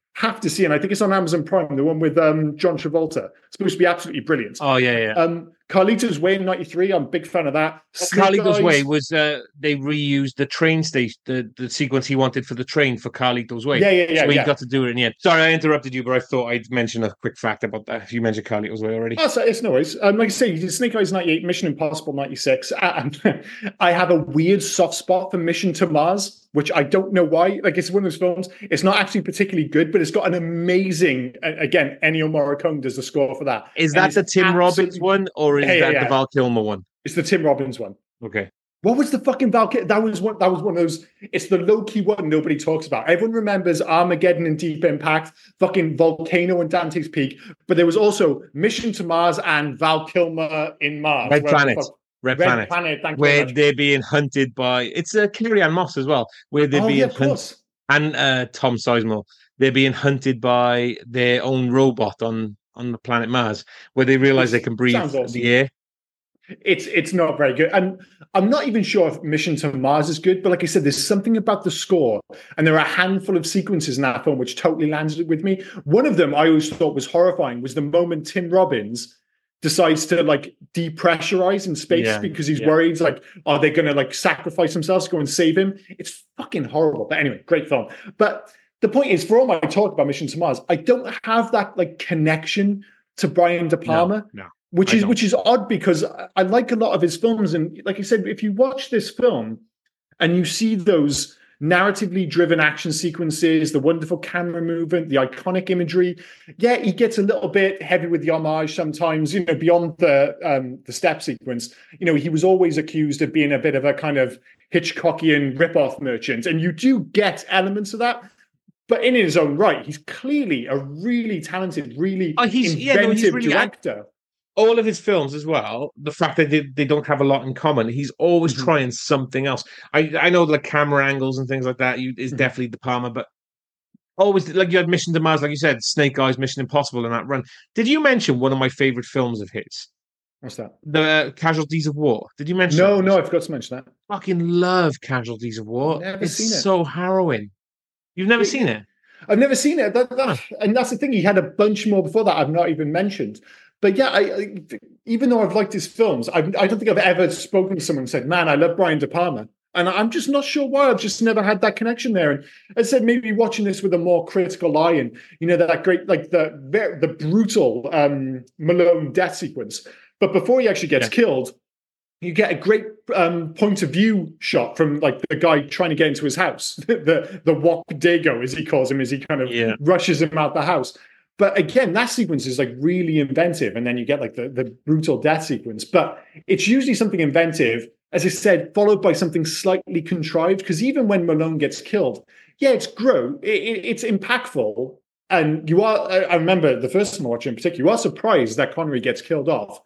Have to see, and I think it's on Amazon Prime, the one with um, John Travolta. It's supposed to be absolutely brilliant. Oh yeah, yeah. Um, Carlito's Way in ninety-three. I'm a big fan of that. Snake Carlito's Eyes. Way was uh, they reused the train station, the, the sequence he wanted for the train for Carlito's Way. Yeah, yeah, yeah. So he yeah. got to do it in the end. Sorry, I interrupted you, but I thought I'd mention a quick fact about that. You mentioned Carlito's Way already. Oh, so it's no worries. Um, like I say, Snake Eyes ninety-eight, Mission Impossible ninety-six. And I have a weird soft spot for Mission to Mars, which I don't know why. Like, it's one of those films. It's not actually particularly good, but it's got an amazing. Again, Ennio Morricone does the score for that. Is that the Tim Robbins one, or is yeah, yeah, that yeah. the Val Kilmer one? It's the Tim Robbins one. Okay. What was the fucking Val? That was one. That was one of those. It's the low key one nobody talks about. Everyone remembers Armageddon and Deep Impact, fucking Volcano and Dante's Peak, but there was also Mission to Mars and Val Kilmer in Mars. Red Planet. Red, Red Planet. Planet. Thank you where very much. they're being hunted by. It's uh, Carrie-Anne Moss as well. Where they're Oh, being yeah, of hunted. course. And uh, Tom Sizemore. They're being hunted by their own robot on on the planet Mars, where they realize they can breathe awesome. the air. It's it's not very good. And I'm not even sure if Mission to Mars is good, but like I said, there's something about the score. And there are a handful of sequences in that film which totally landed with me. One of them I always thought was horrifying was the moment Tim Robbins decides to like depressurize in space Yeah, because he's yeah. worried, like, are they going to like sacrifice themselves to go and save him? It's fucking horrible. But anyway, great film. But the point is, for all my talk about Mission to Mars, I don't have that like connection to Brian De Palma. No, no. Which I is don't. which is odd because I like a lot of his films, and like I said, if you watch this film and you see those narratively driven action sequences, the wonderful camera movement, the iconic imagery, yeah, he gets a little bit heavy with the homage sometimes. You know, beyond the um, the step sequence, you know, he was always accused of being a bit of a kind of Hitchcockian ripoff merchant, and you do get elements of that. But in his own right, he's clearly a really talented, really Oh, he's- inventive yeah, no, he's really- director. All of his films as well, the fact that they, they don't have a lot in common, he's always Mhm. trying something else. I I know like camera angles and things like that you, is Mhm. definitely De Palma, but always like you had Mission to Mars, like you said, Snake Eyes, Mission Impossible in that run. Did you mention one of my favorite films of his? What's that? The uh, Casualties of War. Did you mention No, that? no, I forgot to mention that. Fucking love Casualties of War. Never it's seen it. so harrowing. You've never It- seen it? I've never seen it. That, that, and that's the thing. He had a bunch more before that I've not even mentioned. But yeah, I, I, even though I've liked his films, I've, I don't think I've ever spoken to someone and said, man, I love Brian De Palma. And I'm just not sure why. I've just never had that connection there. And I said, maybe watching this with a more critical eye and, you know, that great, like the very, the brutal um, Malone death sequence. But before he actually gets Yeah. killed, you get a great um, point of view shot from like the guy trying to get into his house, the the Wop Dago, as he calls him, as he kind of Yeah. rushes him out the house. But again, that sequence is like really inventive, and then you get like the, the brutal death sequence. But it's usually something inventive, as I said, followed by something slightly contrived. Because even when Malone gets killed, yeah, it's gross, it, it, it's impactful, and you are. I, I remember the first time I watched it in particular, you are surprised that Connery gets killed off.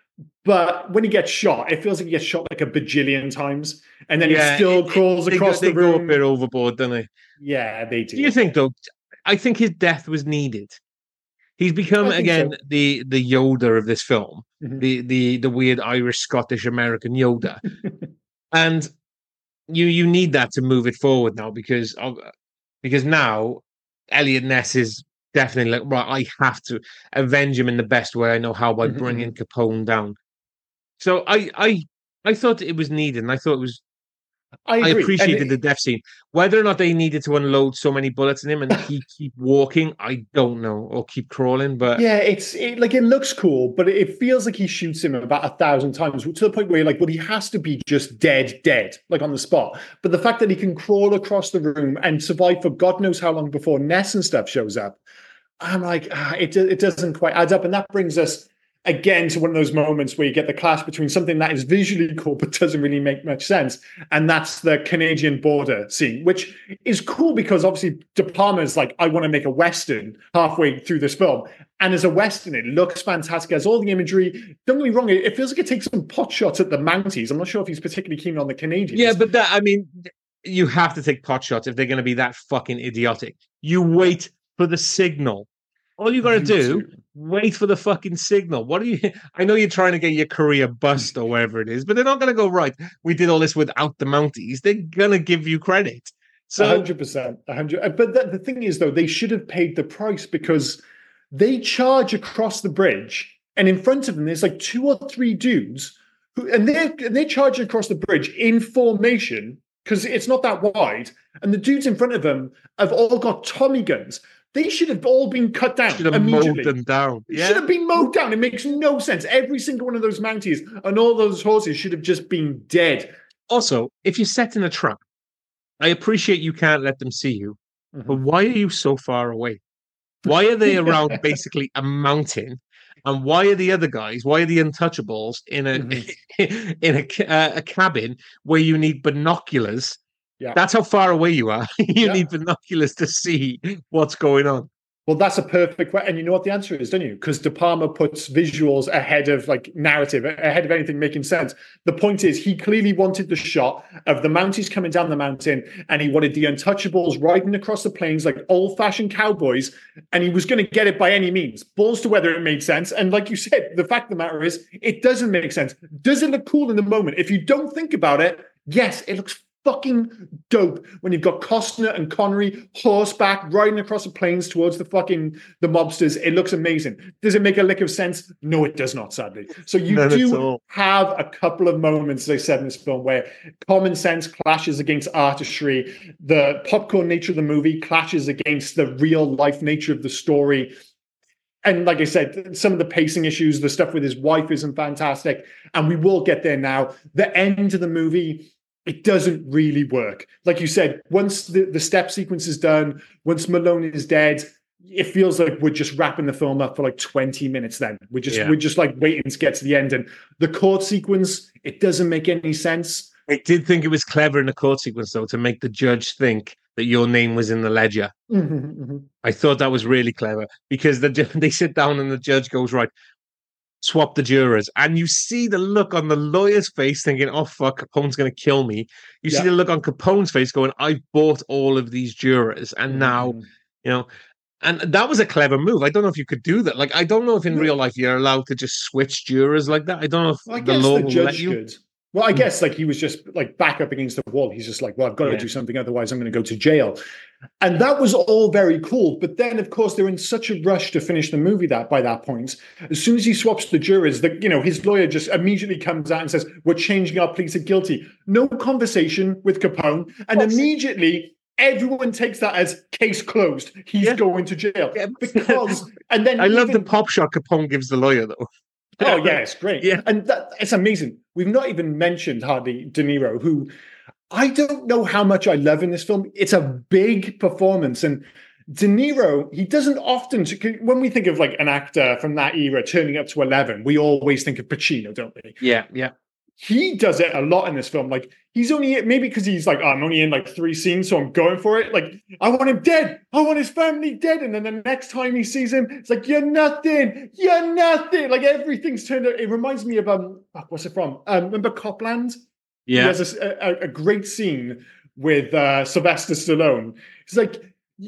But when he gets shot, it feels like he gets shot like a bajillion times, and then Yeah, he still it- it- crawls they across go, the they go a room. bit overboard, don't they? Yeah, they do. Do you think though? I think his death was needed. He's become I think again so. the the Yoda of this film, Mhm. the the the weird Irish Scottish American Yoda, and you you need that to move it forward now because of because now Elliot Ness is definitely like right. I have to avenge him in the best way I know how by Mhm, bringing Capone down. So I I I thought it was needed, and I thought it was I I agree. appreciated And the death scene. Whether or not they needed to unload so many bullets in him and he keep walking, I don't know, or keep crawling. But yeah, it's it, like it looks cool, but it feels like he shoots him about a thousand times to the point where you're like, well, he has to be just dead, dead, like on the spot. But the fact that he can crawl across the room and survive for God knows how long before Ness and stuff shows up, I'm like, ah, it it doesn't quite add up, and that brings us again to one of those moments where you get the clash between something that is visually cool but doesn't really make much sense, and that's the Canadian border scene, which is cool because obviously De Palma's like, I want to make a Western halfway through this film, and as a Western, it looks fantastic, has all the imagery. Don't get me wrong, it, it feels like it takes some pot shots at the Mounties. I'm not sure if he's particularly keen on the Canadians. yeah, but that I mean, you have to take pot shots if they're going to be that fucking idiotic. You wait for the signal. All you got to You do, too. wait for the fucking signal. What are you? I know you're trying to get your career bust or whatever it is, but they're not going to go right. We did all this without the Mounties. They're going to give you credit. So, A hundred percent, a hundred. But the, the thing is, though, they should have paid the price because they charge across the bridge, and in front of them, there's like two or three dudes who, and they they charge across the bridge in formation because it's not that wide, and the dudes in front of them have all got Tommy guns. They should have all been cut down should have immediately. mowed them down. They Yeah. should have been mowed down. It makes no sense. Every single one of those Mounties and all those horses should have just been dead. Also, if you're setting a trap, I appreciate you can't let them see you, mm-hmm. but why are you so far away? Why are they around basically a mountain? And why are the other guys, why are the untouchables in a mm-hmm. in a, uh, a cabin where you need binoculars? Yeah. That's how far away you are. you yeah. need binoculars to see what's going on. Well, that's a perfect way. And you know what the answer is, don't you? Because De Palma puts visuals ahead of like narrative, ahead of anything making sense. The point is, he clearly wanted the shot of the Mounties coming down the mountain, and he wanted the Untouchables riding across the plains like old-fashioned cowboys, and he was going to get it by any means. Balls to whether it made sense. And like you said, the fact of the matter is, it doesn't make sense. Does it look cool in the moment? If you don't think about it, yes, it looks fucking dope when you've got Costner and Connery horseback riding across the plains towards the fucking the mobsters. It looks amazing. Does it make a lick of sense? No, it does not, sadly. So you None do have a couple of moments, as I said in this film, where common sense clashes against artistry. The popcorn nature of the movie clashes against the real life nature of the story. And like I said, some of the pacing issues, the stuff with his wife isn't fantastic. And we will get there now. The end of the movie, it doesn't really work. Like you said, once the, the step sequence is done, once Malone is dead, it feels like we're just wrapping the film up for like twenty minutes then. We're just yeah. we're just like waiting to get to the end. And the court sequence, it doesn't make any sense. I did think it was clever in the court sequence, though, to make the judge think that your name was in the ledger. Mm-hmm, mm-hmm. I thought that was really clever because the, they sit down and the judge goes, right, swap the jurors, and you see the look on the lawyer's face thinking, oh fuck, Capone's going to kill me. You yeah. see the look on Capone's face going, I bought all of these jurors, and mm-hmm. now, you know, and that was a clever move. I don't know if you could do that. Like, I don't know if in yeah. real life you're allowed to just switch jurors like that. I don't know if well, I the guess law the will judge let you. Could. Well, I guess like he was just like back up against the wall. He's just like, well, I've got to yeah. do something, otherwise I'm going to go to jail. And that was all very cool. But then, of course, they're in such a rush to finish the movie that by that point, as soon as he swaps the jurors, the, you know, his lawyer just immediately comes out and says, we're changing our plea to guilty. No conversation with Capone. And immediately everyone takes that as case closed. He's yeah. going to jail. Yeah. Because, and then I even, love the pop shot Capone gives the lawyer, though. Oh, yeah, it's great. Yeah. And that, it's amazing. We've not even mentioned hardly De Niro, who I don't know how much I love in this film. It's a big performance. And De Niro, he doesn't often, when we think of like an actor from that era turning up to eleven, we always think of Pacino, don't we? Yeah, yeah. He does it a lot in this film. Like, he's only, maybe because he's like, oh, I'm only in like three scenes, so I'm going for it. Like, I want him dead. I want his family dead. And then the next time he sees him, it's like, you're nothing. You're nothing. Like, everything's turned out. It reminds me of, um, what's it from? Um, remember Copland? Yeah. He has a, a, a great scene with uh, Sylvester Stallone. It's like,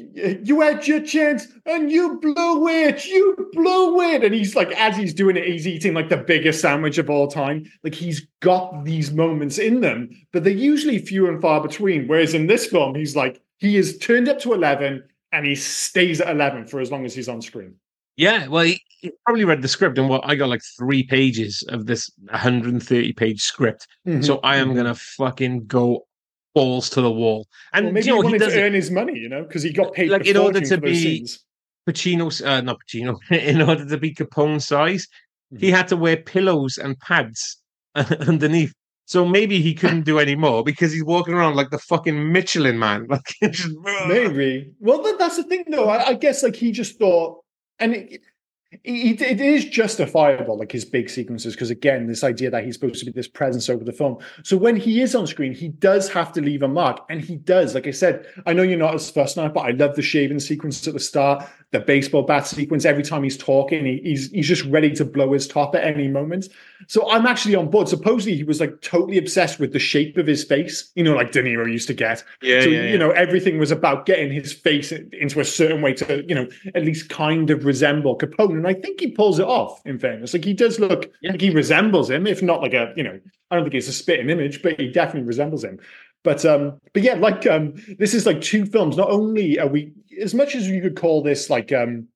you had your chance and you blew it. You blew it. And he's like, as he's doing it, he's eating like the biggest sandwich of all time. Like, he's got these moments in them, but they're usually few and far between. Whereas in this film, he's like, he is turned up to eleven and he stays at eleven for as long as he's on screen. Yeah, well, he, he probably read the script, and what I got like three pages of this one hundred thirty page script. Mm-hmm. So I am mm-hmm. going to fucking go balls to the wall. And well, maybe you know, he wanted he to earn his money, you know, because he got paid like in order to for be scenes. Pacino's, uh, not Pacino, in order to be Capone size, mm-hmm. he had to wear pillows and pads underneath. So maybe he couldn't do any more because he's walking around like the fucking Michelin Man. Like, just, maybe. Well, that's the thing, though. I, I guess like he just thought, and it, it, it is justifiable, like his big sequences, because again, this idea that he's supposed to be this presence over the film. So when he is on screen, he does have to leave a mark, and he does. Like I said, I know you're not as fussed on it, but I love the shaving sequence at the start, the baseball bat sequence. Every time he's talking, he, he's he's just ready to blow his top at any moment. So I'm actually on board. Supposedly he was like totally obsessed with the shape of his face, you know, like De Niro used to get. Yeah, so, yeah, yeah. you know, everything was about getting his face into a certain way to, you know, at least kind of resemble Capone. And I think he pulls it off, in fairness. Like, he does look yeah. like he resembles him, if not like a, you know, I don't think it's a spitting image, but he definitely resembles him. But um, but yeah, like um, this is like two films. Not only are we, as much as you could call this like um,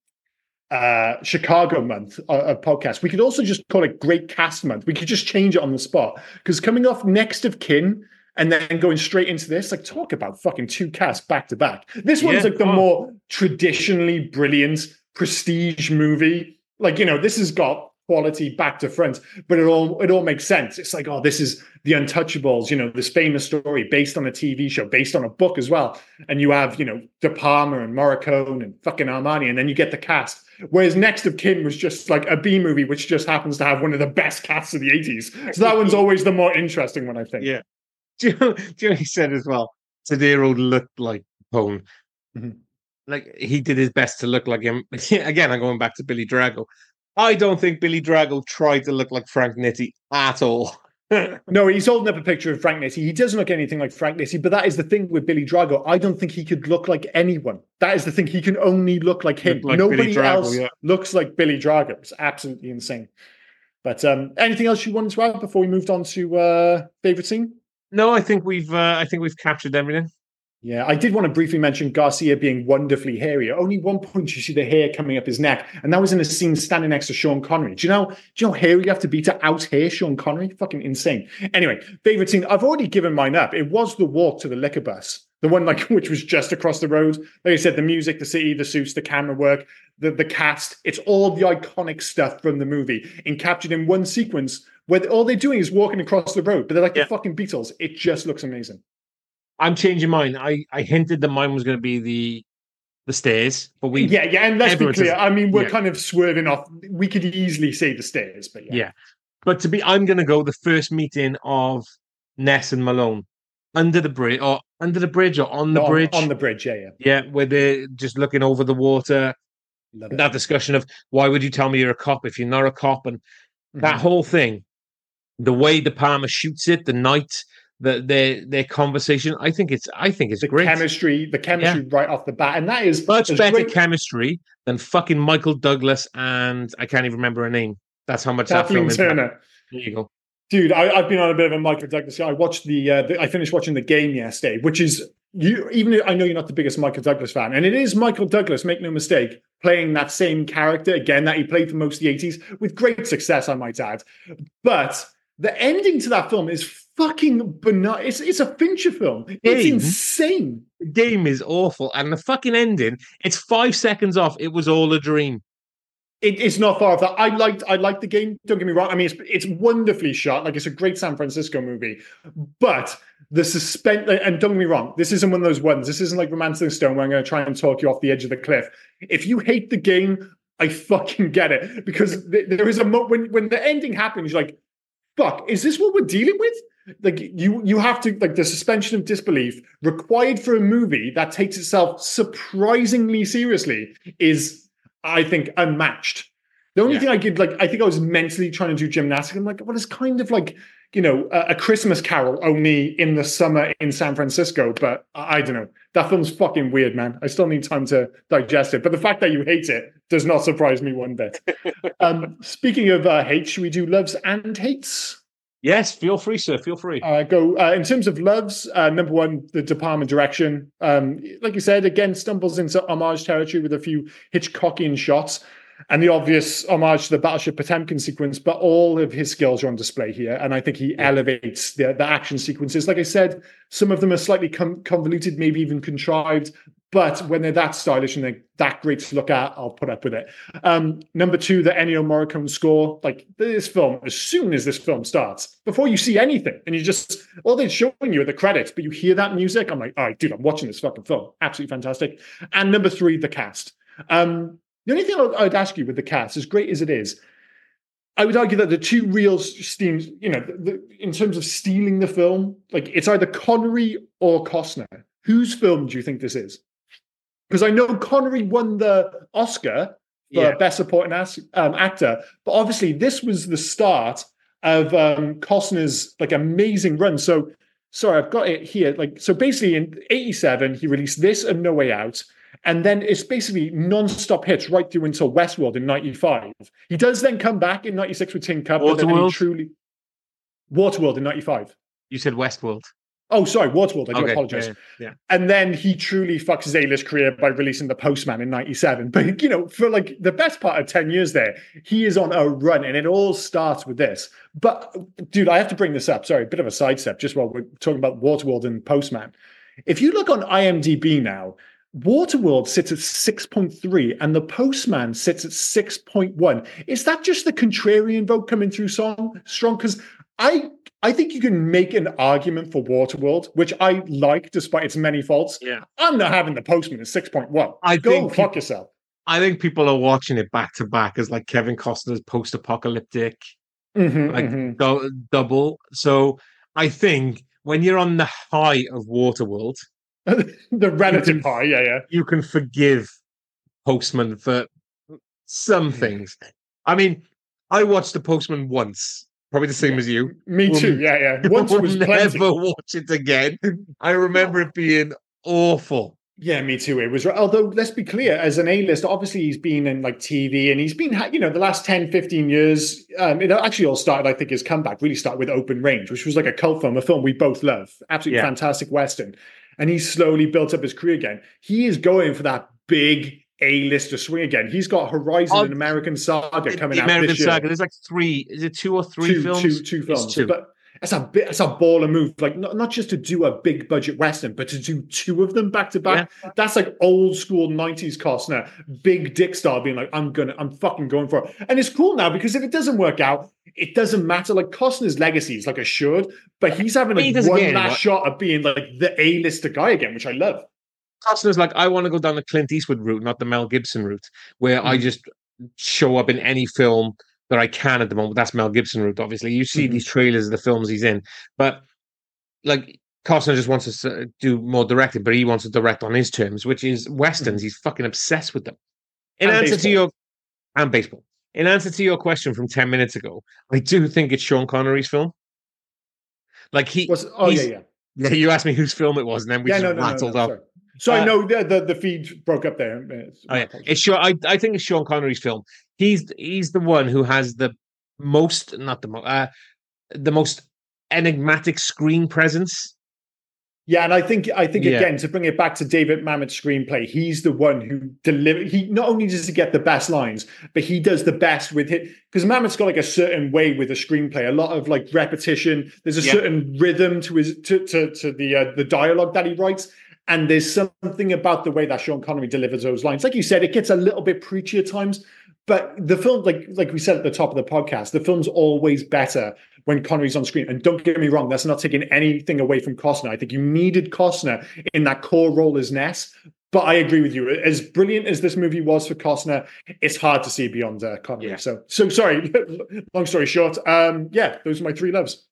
uh, Chicago month of podcast, we could also just call it Great Cast Month. We could just change it on the spot because coming off Next of Kin and then going straight into this, like talk about fucking two casts back to back. This one's yeah. like the oh. more traditionally brilliant prestige movie. Like, you know, this has got quality back to front, but it all it all makes sense. It's like, oh, this is The Untouchables, you know, this famous story based on a T V show, based on a book as well. And you have, you know, De Palma and Morricone and fucking Armani, and then you get the cast. Whereas Next of Kin was just like a B movie, which just happens to have one of the best casts of the eighties. So that one's always the more interesting one, I think. Yeah. Do you know, do you know he said as well, De Niro looked like Capone. Mm-hmm. Like, he did his best to look like him. Again, I'm going back to Billy Drago. I don't think Billy Drago tried to look like Frank Nitti at all. No, he's holding up a picture of Frank Nitti. He doesn't look anything like Frank Nitti, but that is the thing with Billy Drago. I don't think he could look like anyone. That is the thing. He can only look like him. Look like Nobody Drago, else yeah. looks like Billy Drago. It's absolutely insane. But um, anything else you wanted to add before we moved on to uh, favorite scene? No, I think we've uh, I think we've captured everything. Yeah, I did want to briefly mention Garcia being wonderfully hairy. At only one point you see the hair coming up his neck, and that was in a scene standing next to Sean Connery. Do you know, do you know how hairy you have to be to out-hair Sean Connery? Fucking insane. Anyway, favorite scene. I've already given mine up. It was the walk to the liquor bus. The one like which was just across the road. Like I said, the music, the city, the suits, the camera work, the, the cast. It's all the iconic stuff from the movie and captured in one sequence where all they're doing is walking across the road, but they're like yeah. the fucking Beatles. It just looks amazing. I'm changing mine. I, I hinted that mine was going to be the the stairs, but we yeah yeah. And let's be clear. Says, I mean, we're yeah. kind of swerving off. We could easily say the stairs, but yeah. Yeah, but to be, I'm going to go the first meeting of Ness and Malone under the bridge, or under the bridge, or on the no, bridge. On, on the bridge, yeah, yeah. Yeah, where they're just looking over the water. That discussion of why would you tell me you're a cop if you're not a cop, and mm-hmm. that whole thing, the way De Palma shoots it, the night. The, their their conversation, I think it's I think it's the great. chemistry, the chemistry yeah. right off the bat, and that is much better great. chemistry than fucking Michael Douglas and I can't even remember her name. That's how much Kathleen that film Turner. Is. There you go, dude. I, I've been on a bit of a Michael Douglas. I watched the, uh, the I finished watching The Game yesterday, which is you. Even I know you're not the biggest Michael Douglas fan, and it is Michael Douglas. Make no mistake, playing that same character again that he played for most of the eighties with great success, I might add. But the ending to that film is fucking banana. It's, it's a Fincher film. It's game, insane. The game is awful. And the fucking ending, it's five seconds off. It was all a dream. It, it's not far off that. I liked I liked the game. Don't get me wrong. I mean, it's, it's wonderfully shot. Like, it's a great San Francisco movie. But the suspense, and don't get me wrong, this isn't one of those ones. This isn't like Romancing the Stone where I'm going to try and talk you off the edge of the cliff. If you hate the game, I fucking get it. Because there is a mo- when, when the ending happens, you're like, fuck, is this what we're dealing with? Like, you you have to, like, the suspension of disbelief required for a movie that takes itself surprisingly seriously is, I think, unmatched. The only yeah. thing I could, like, I think I was mentally trying to do gymnastics. I'm like, well, it's kind of like, you know, a, a Christmas Carol only in the summer in San Francisco. But I, I don't know. That film's fucking weird, man. I still need time to digest it. But the fact that you hate it does not surprise me one bit. um, speaking of uh, hate, should we do loves and hates? Yes, feel free, sir. Feel free. Uh, go uh, in terms of loves. Uh, number one, the De Palma direction. Um, like you said, again, stumbles into homage territory with a few Hitchcockian shots and the obvious homage to the Battleship Potemkin sequence. But all of his skills are on display here, and I think he yeah. elevates the, the action sequences. Like I said, some of them are slightly com- convoluted, maybe even contrived. But when they're that stylish and they're that great to look at, I'll put up with it. Um, number two, the Ennio Morricone score. Like, this film, as soon as this film starts, before you see anything, and you just, all they're showing you are the credits, but you hear that music, I'm like, all right, dude, I'm watching this fucking film. Absolutely fantastic. And number three, the cast. Um, the only thing I'd ask you with the cast, as great as it is, I would argue that the two real steams, you know, the, the, in terms of stealing the film, like, it's either Connery or Costner. Whose film do you think this is? Because I know Connery won the Oscar for yeah. Best Supporting as- um, Actor, but obviously this was the start of um, Costner's, like, amazing run. So, sorry, I've got it here. Like, so basically in eighty-seven, he released this and No Way Out, and then it's basically non-stop hits right through until Westworld in ninety-five. He does then come back in ninety-six with Tin Cup, but then he truly Waterworld in ninety-five. You said Westworld. Oh, sorry, Waterworld. I do Okay, apologize. yeah, yeah. And then he truly fucks his A-list career by releasing The Postman in ninety-seven. But, you know, for like the best part of ten years there, he is on a run, and it all starts with this. But, dude, I have to bring this up. Sorry, a bit of a sidestep, just while we're talking about Waterworld and Postman. If you look on IMDb now, Waterworld sits at six point three and The Postman sits at six point one. Is that just the contrarian vote coming through song, strong? Because I I think you can make an argument for Waterworld, which I like despite its many faults. Yeah. I'm not having The Postman at six point one. I Go think fuck peop- yourself. I think people are watching it back to back as like Kevin Costner's post-apocalyptic Mm-hmm, like mm-hmm. do- double. So I think when you're on the high of Waterworld, The relative can- high, yeah, yeah. you can forgive Postman for some things. I mean, I watched The Postman once, probably the same Yeah. as you. Me We'll- too, yeah, yeah. Once We'll was never plenty. watch it again. I remember it being awful. Yeah, me too. It was, although let's be clear, as an A-list, obviously he's been in like T V and he's been, you know, the last ten, fifteen years. Um, it actually all started, I think his comeback really started with Open Range, which was like a cult film, a film we both love. Absolutely Yeah. fantastic Western. And he's slowly built up his career again. He is going for that big A-lister swing again. He's got Horizon Oh, and American Saga The coming out American this year. Saga. There's like three. Is it two or three two, films? two, two It's films. two. But that's a bit, that's a baller move. Like not, not just to do a big budget Western, but to do two of them back to back. That's like old school nineties Costner, big dick style being like, I'm gonna, I'm fucking going for it. And it's cool now because if it doesn't work out, it doesn't matter. Like Costner's legacy is like assured, but he's having He like does one again, last what- shot of being like the A-lister guy again, which I love. Costner's like, I want to go down the Clint Eastwood route, not the Mel Gibson route, where I Mhm. just show up in any film that I can at the moment. That's Mel Gibson route, obviously. You see Mhm. these trailers of the films he's in, but like Costner just wants to do more directing, but he wants to direct on his terms, which is westerns. Mhm. He's fucking obsessed with them. In And answer to baseball. your and baseball. In answer to your question from ten minutes ago, I do think it's Sean Connery's film. Like he, Was, oh, yeah, he's- yeah. yeah, you asked me whose film it was, and then we Yeah, just no, no, no, rattled no, off. sorry. So Uh, I know the, the, the feed broke up there. It's- Oh yeah, it's sure. I I think it's Sean Connery's film. He's he's the one who has the most, not the most, uh, the most enigmatic screen presence. Yeah, and I think I think Yeah. again to bring it back to David Mamet's screenplay, he's the one who deliver. He not only does he get the best lines, but he does the best with it because Mamet's got like a certain way with a screenplay, a lot of like repetition. There's a Yeah. certain rhythm to his to to, to the uh, the dialogue that he writes, and there's something about the way that Sean Connery delivers those lines. Like you said, it gets a little bit preachy at times. But the film, like like we said at the top of the podcast, the film's always better when Connery's on screen. And don't get me wrong, that's not taking anything away from Costner. I think you needed Costner in that core role as Ness. But I agree with you. As brilliant as this movie was for Costner, it's hard to see beyond uh, Connery. Yeah. So, so sorry. Long story short, um, yeah, those are my three loves.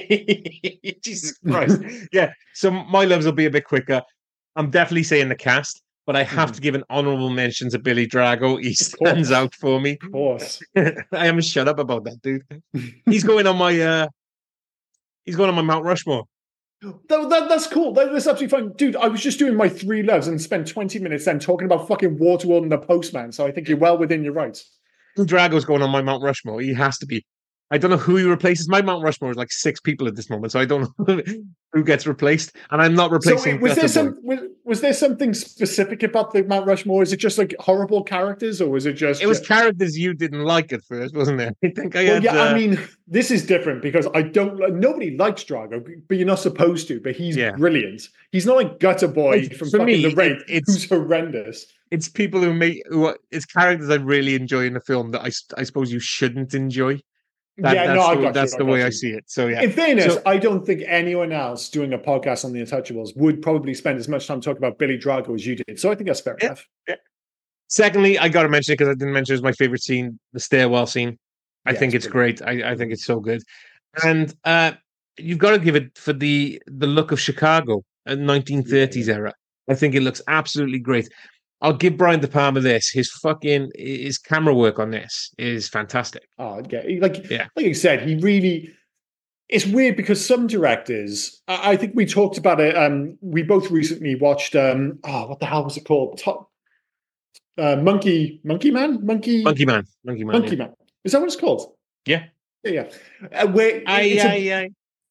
Jesus Christ! Yeah, so my loves will be a bit quicker. I'm definitely saying the cast, but I have Mhm. to give an honourable mention to Billy Drago. He course. stands out for me. Of course. I am shut up about that, dude. He's going on my uh he's going on my Mount Rushmore. That, that, that's cool. That, that's absolutely fine. Dude, I was just doing my three loves and spent twenty minutes then talking about fucking Waterworld and The Postman. So I think you're well within your rights. Drago's going on my Mount Rushmore. He has to be. I don't know who he replaces. My Mount Rushmore is like six people at this moment, so I don't know who gets replaced. And I'm not So replacing. was there Gutter some Boy. was, was there something specific about the Mount Rushmore? Is it just like horrible characters, or was it just? It was characters you didn't like at first, wasn't it? I think I Well, had. yeah, uh, I mean, this is different because I don't. Nobody likes Drago, but you're not supposed to. But he's Yeah. brilliant. He's not like Gutter Boy It's- from for fucking me, The Raid, it- it's- who's horrendous. it's people who make who are, it's characters I really enjoy in the film that I, s- I suppose you shouldn't enjoy. That, yeah, that's no, I the, got that's you, the got way you. I see it. So yeah. In fairness, So- I don't think anyone else doing a podcast on The Untouchables would probably spend as much time talking about Billy Drago as you did. So I think that's fair Yeah. enough. Secondly, I got to mention it because I didn't mention it was my favorite scene, the stairwell scene. I Yeah, think it's it's great. I, I think it's so good, and uh, you've got to give it for the the look of Chicago at nineteen thirties era. I think it looks absolutely great. I'll give Brian De Palma this. His fucking his camera work on this is fantastic. Oh, yeah. Like, Yeah. like I said, he really. It's weird because some directors, I, I think we talked about it. Um, we both recently watched. Um, oh, what the hell was it called? Top, uh, Monkey, Monkey Man, Monkey, Monkey Man, Monkey Man. Monkey yeah. Man. Is that what it's called? Yeah. Yeah, yeah. Uh, where Aye, it's, aye, a, aye.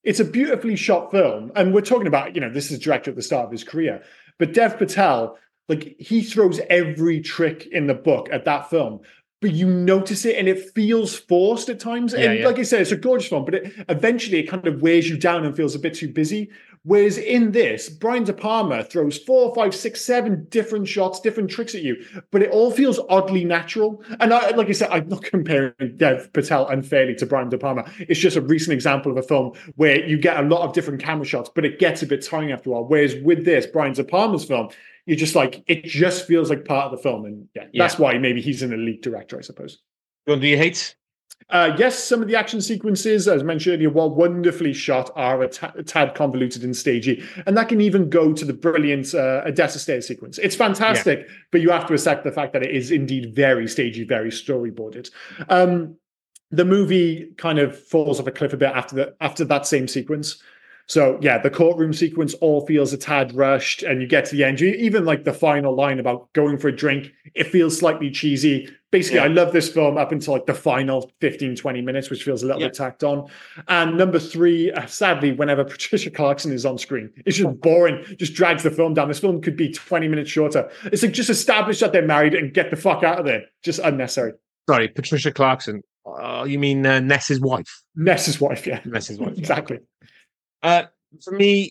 It's a beautifully shot film, and we're talking about, you know, this is a director at the start of his career, but Dev Patel, like, he throws every trick in the book at that film, but you notice it and it feels forced at times. Yeah, and yeah. like I said, it's a gorgeous film, but it, eventually it kind of wears you down and feels a bit too busy. Whereas in this, Brian De Palma throws four, five, six, seven different shots, different tricks at you, but it all feels oddly natural. And I, like I said, I'm not comparing Dev Patel unfairly to Brian De Palma. It's just a recent example of a film where you get a lot of different camera shots, but it gets a bit tiring after a while. Whereas with this, Brian De Palma's film, you're just like, it just feels like part of the film. And yeah, Yeah. that's why maybe he's an elite director, I suppose. What do you hate? Uh, yes, some of the action sequences, as mentioned earlier, while wonderfully shot, are a, ta- a tad convoluted and stagey. And that can even go to the brilliant uh, Odessa Stairs sequence. It's fantastic, yeah. but you have to accept the fact that it is indeed very stagey, very storyboarded. Um, the movie kind of falls off a cliff a bit after the, after that same sequence. So yeah, the courtroom sequence all feels a tad rushed, and you get to the end. You, even like the final line about going for a drink, it feels slightly cheesy. Basically, yeah. I love this film up until like the final fifteen, twenty minutes, which feels a little yeah. bit tacked on. And number three, uh, sadly, whenever Patricia Clarkson is on screen, it's just boring, just drags the film down. This film could be twenty minutes shorter. It's like, just establish that they're married and get the fuck out of there. Just unnecessary. Sorry, Patricia Clarkson. Uh, you mean uh, Ness's wife? Ness's wife, yeah. Ness's wife. Exactly. Uh, for me,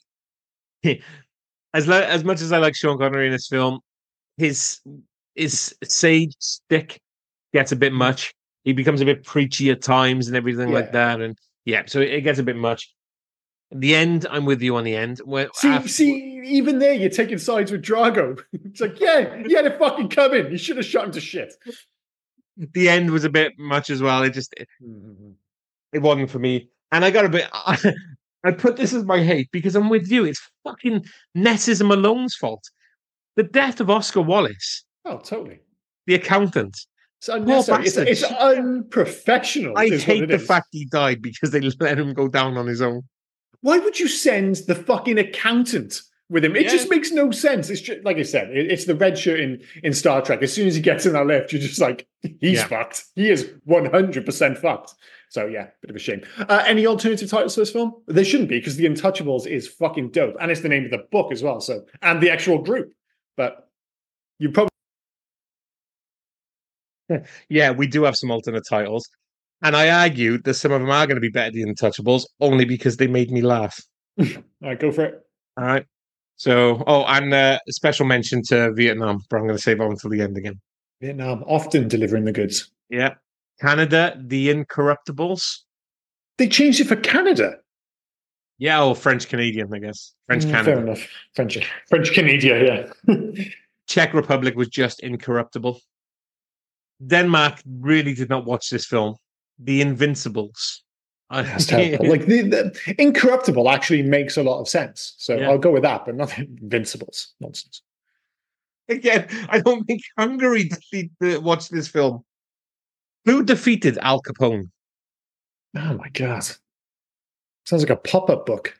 as lo- as much as I like Sean Connery in this film, his his sage stick gets a bit much. He becomes a bit preachy at times and everything yeah. like that. And yeah, so it gets a bit much. The end, I'm with you on the end. Where, see, after... see, even there, you're taking sides with Drago. It's like, yeah, he had to fucking come in. You should have shot him to shit. The end was a bit much as well. It just, it, mm-hmm. it wasn't for me. And I got a bit... I put this as my hate because I'm with you. It's fucking Ness's and Malone's fault. The death of Oscar Wallace. Oh, totally. The accountant. It's unnecessary. It's, it's unprofessional. I hate the is. fact he died because they let him go down on his own. Why would you send the fucking accountant with him? It yeah. just makes no sense. It's just, like I said, it, it's the red shirt in, in Star Trek. As soon as he gets in that lift, you're just like, he's yeah. fucked. He is one hundred percent fucked. So yeah, bit of a shame. Uh, any alternative titles to this film? There shouldn't be, because The Untouchables is fucking dope, and it's the name of the book as well. So, and the actual group. But you probably yeah, we do have some alternate titles, and I argue that some of them are going to be better than The Untouchables only because they made me laugh. All right, go for it. All right. So, oh, and uh, a special mention to Vietnam, but I'm going to save that until the end again. Vietnam, often delivering the goods. Yeah. Canada, The Incorruptibles. They changed it for Canada. Yeah, or French Canadian, I guess. French mm, Canada. Fair enough. French French Canada, yeah. Czech Republic was just Incorruptible. Denmark really did not watch this film. The Invincibles. That's terrible. Like the, the Incorruptible actually makes a lot of sense. So yeah. I'll go with that, but not Invincibles. Nonsense. Again, I don't think Hungary watched this film. Who defeated Al Capone? Oh my God. Sounds like a pop-up book.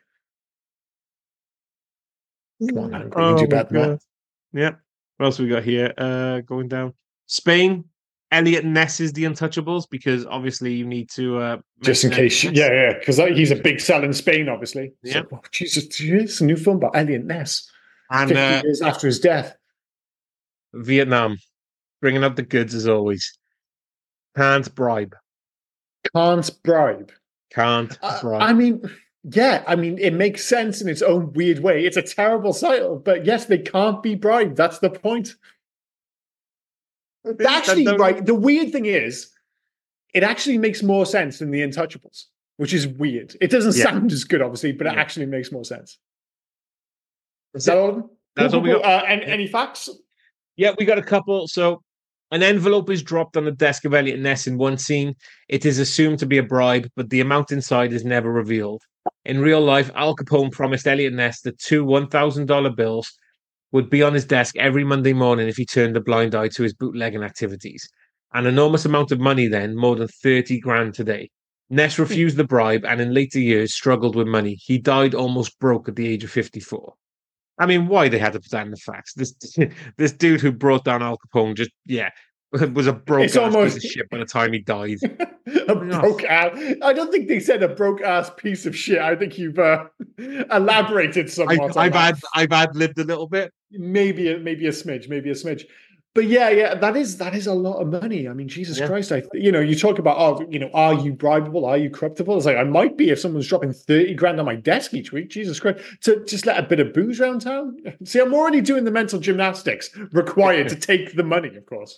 Come on, Hungary. Oh, you do better than that. Yeah. What else we got here? Uh, going down. Spain. Elliot Ness is The Untouchables, because obviously you need to... Uh, just in case. Yeah, yeah. Because he's a big sell in Spain, obviously. Yeah. So, oh, Jesus, it's a new film about Elliot Ness. And, fifty uh, years after his death. Vietnam. Bringing up the goods as always. Can't bribe. Can't bribe. Can't uh, bribe. I mean, yeah, I mean, it makes sense in its own weird way. It's a terrible title, but yes, they can't be bribed. That's the point. Actually, right, the weird thing is, it actually makes more sense than The Untouchables, which is weird. It doesn't yeah. sound as good, obviously, but it yeah. actually makes more sense. Is that all? That's all we got. Uh, any, any facts? Yeah, we got a couple. So, an envelope is dropped on the desk of Elliot Ness in one scene. It is assumed to be a bribe, but the amount inside is never revealed. In real life, Al Capone promised Elliot Ness that two one thousand dollars bills would be on his desk every Monday morning if he turned a blind eye to his bootlegging activities. An enormous amount of money then, more than thirty grand today. Ness refused the bribe and in later years struggled with money. He died almost broke at the age of fifty-four. I mean, why they had to put that in the facts? This this dude who brought down Al Capone just, yeah. was a broke It's ass almost- piece of shit by the time he died. a broke ass. I don't think they said a broke ass piece of shit. I think you've uh, elaborated I, somewhat. on I've that. had I've ad lived a little bit. maybe a, maybe a smidge, maybe a smidge. But yeah, yeah, that is that is a lot of money. I mean, Jesus Yeah. Christ! I you know, you talk about oh, you know, are you bribable? Are you corruptible? It's like I might be if someone's dropping thirty grand on my desk each week. Jesus Christ! To just let a bit of booze around town. See, I'm already doing the mental gymnastics required to take the money, of course.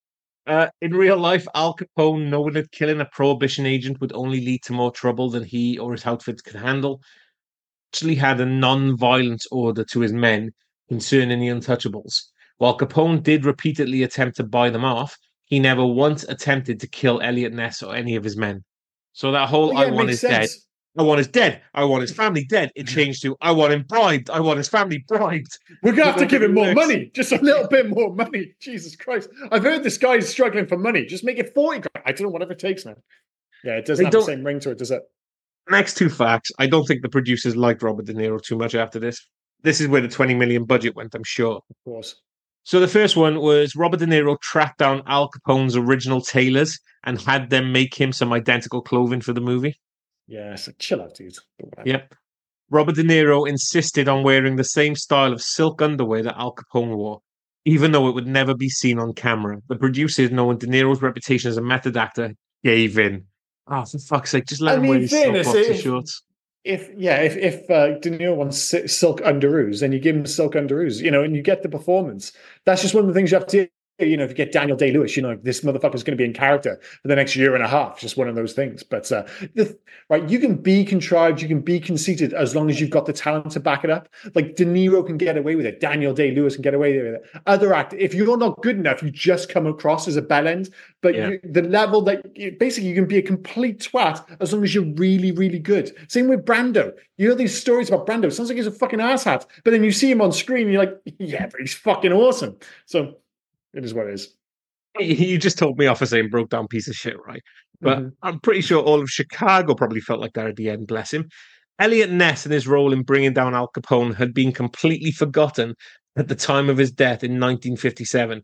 Uh, in real life, Al Capone, knowing that killing a prohibition agent would only lead to more trouble than he or his outfits could handle, actually had a non-violence order to his men concerning the Untouchables. While Capone did repeatedly attempt to buy them off, he never once attempted to kill Elliot Ness or any of his men. So that whole Well, yeah, I it want makes his dead, sense. I want his dead, I want his family dead, it changed to I want him bribed, I want his family bribed. We're gonna have to Don't give think him it more works. money, just a little bit more money. Jesus Christ! I've heard this guy's struggling for money. Just make it forty grand. I don't know, whatever it takes, man. Yeah, it doesn't They have the don't- same ring to it, does it? Next two facts. I don't think the producers liked Robert De Niro too much after this. This is where the twenty million budget went, I'm sure. Of course. So the first one was Robert De Niro tracked down Al Capone's original tailors and had them make him some identical clothing for the movie. Yeah, it's like, chill out, dude. Whatever. Yep. Robert De Niro insisted on wearing the same style of silk underwear that Al Capone wore, even though it would never be seen on camera. The producers, knowing De Niro's reputation as a method actor, gave in. Oh, for fuck's sake, just let I him mean, wear his silk fairness, boxer if- shorts. If yeah, if if uh, De Niro wants si- silk underoos, then you give him silk underoos, you know, and you get the performance. That's just one of the things you have to. You know, if you get Daniel Day Lewis, you know, this motherfucker's going to be in character for the next year and a half. It's just one of those things. But uh, the, right, you can be contrived, you can be conceited as long as you've got the talent to back it up. Like De Niro can get away with it, Daniel Day Lewis can get away with it. Other actors, if you're not good enough, you just come across as a bellend. But Yeah. you, the level that you, basically you can be a complete twat as long as you're really, really good. Same with Brando. You know these stories about Brando. It sounds like he's a fucking asshat, but then you see him on screen, and you're like, yeah, but he's fucking awesome. So. It is what it is. You just told me off for saying broke down piece of shit, right? But Mhm. I'm pretty sure all of Chicago probably felt like that at the end, bless him. Elliot Ness and his role in bringing down Al Capone had been completely forgotten at the time of his death in nineteen fifty-seven.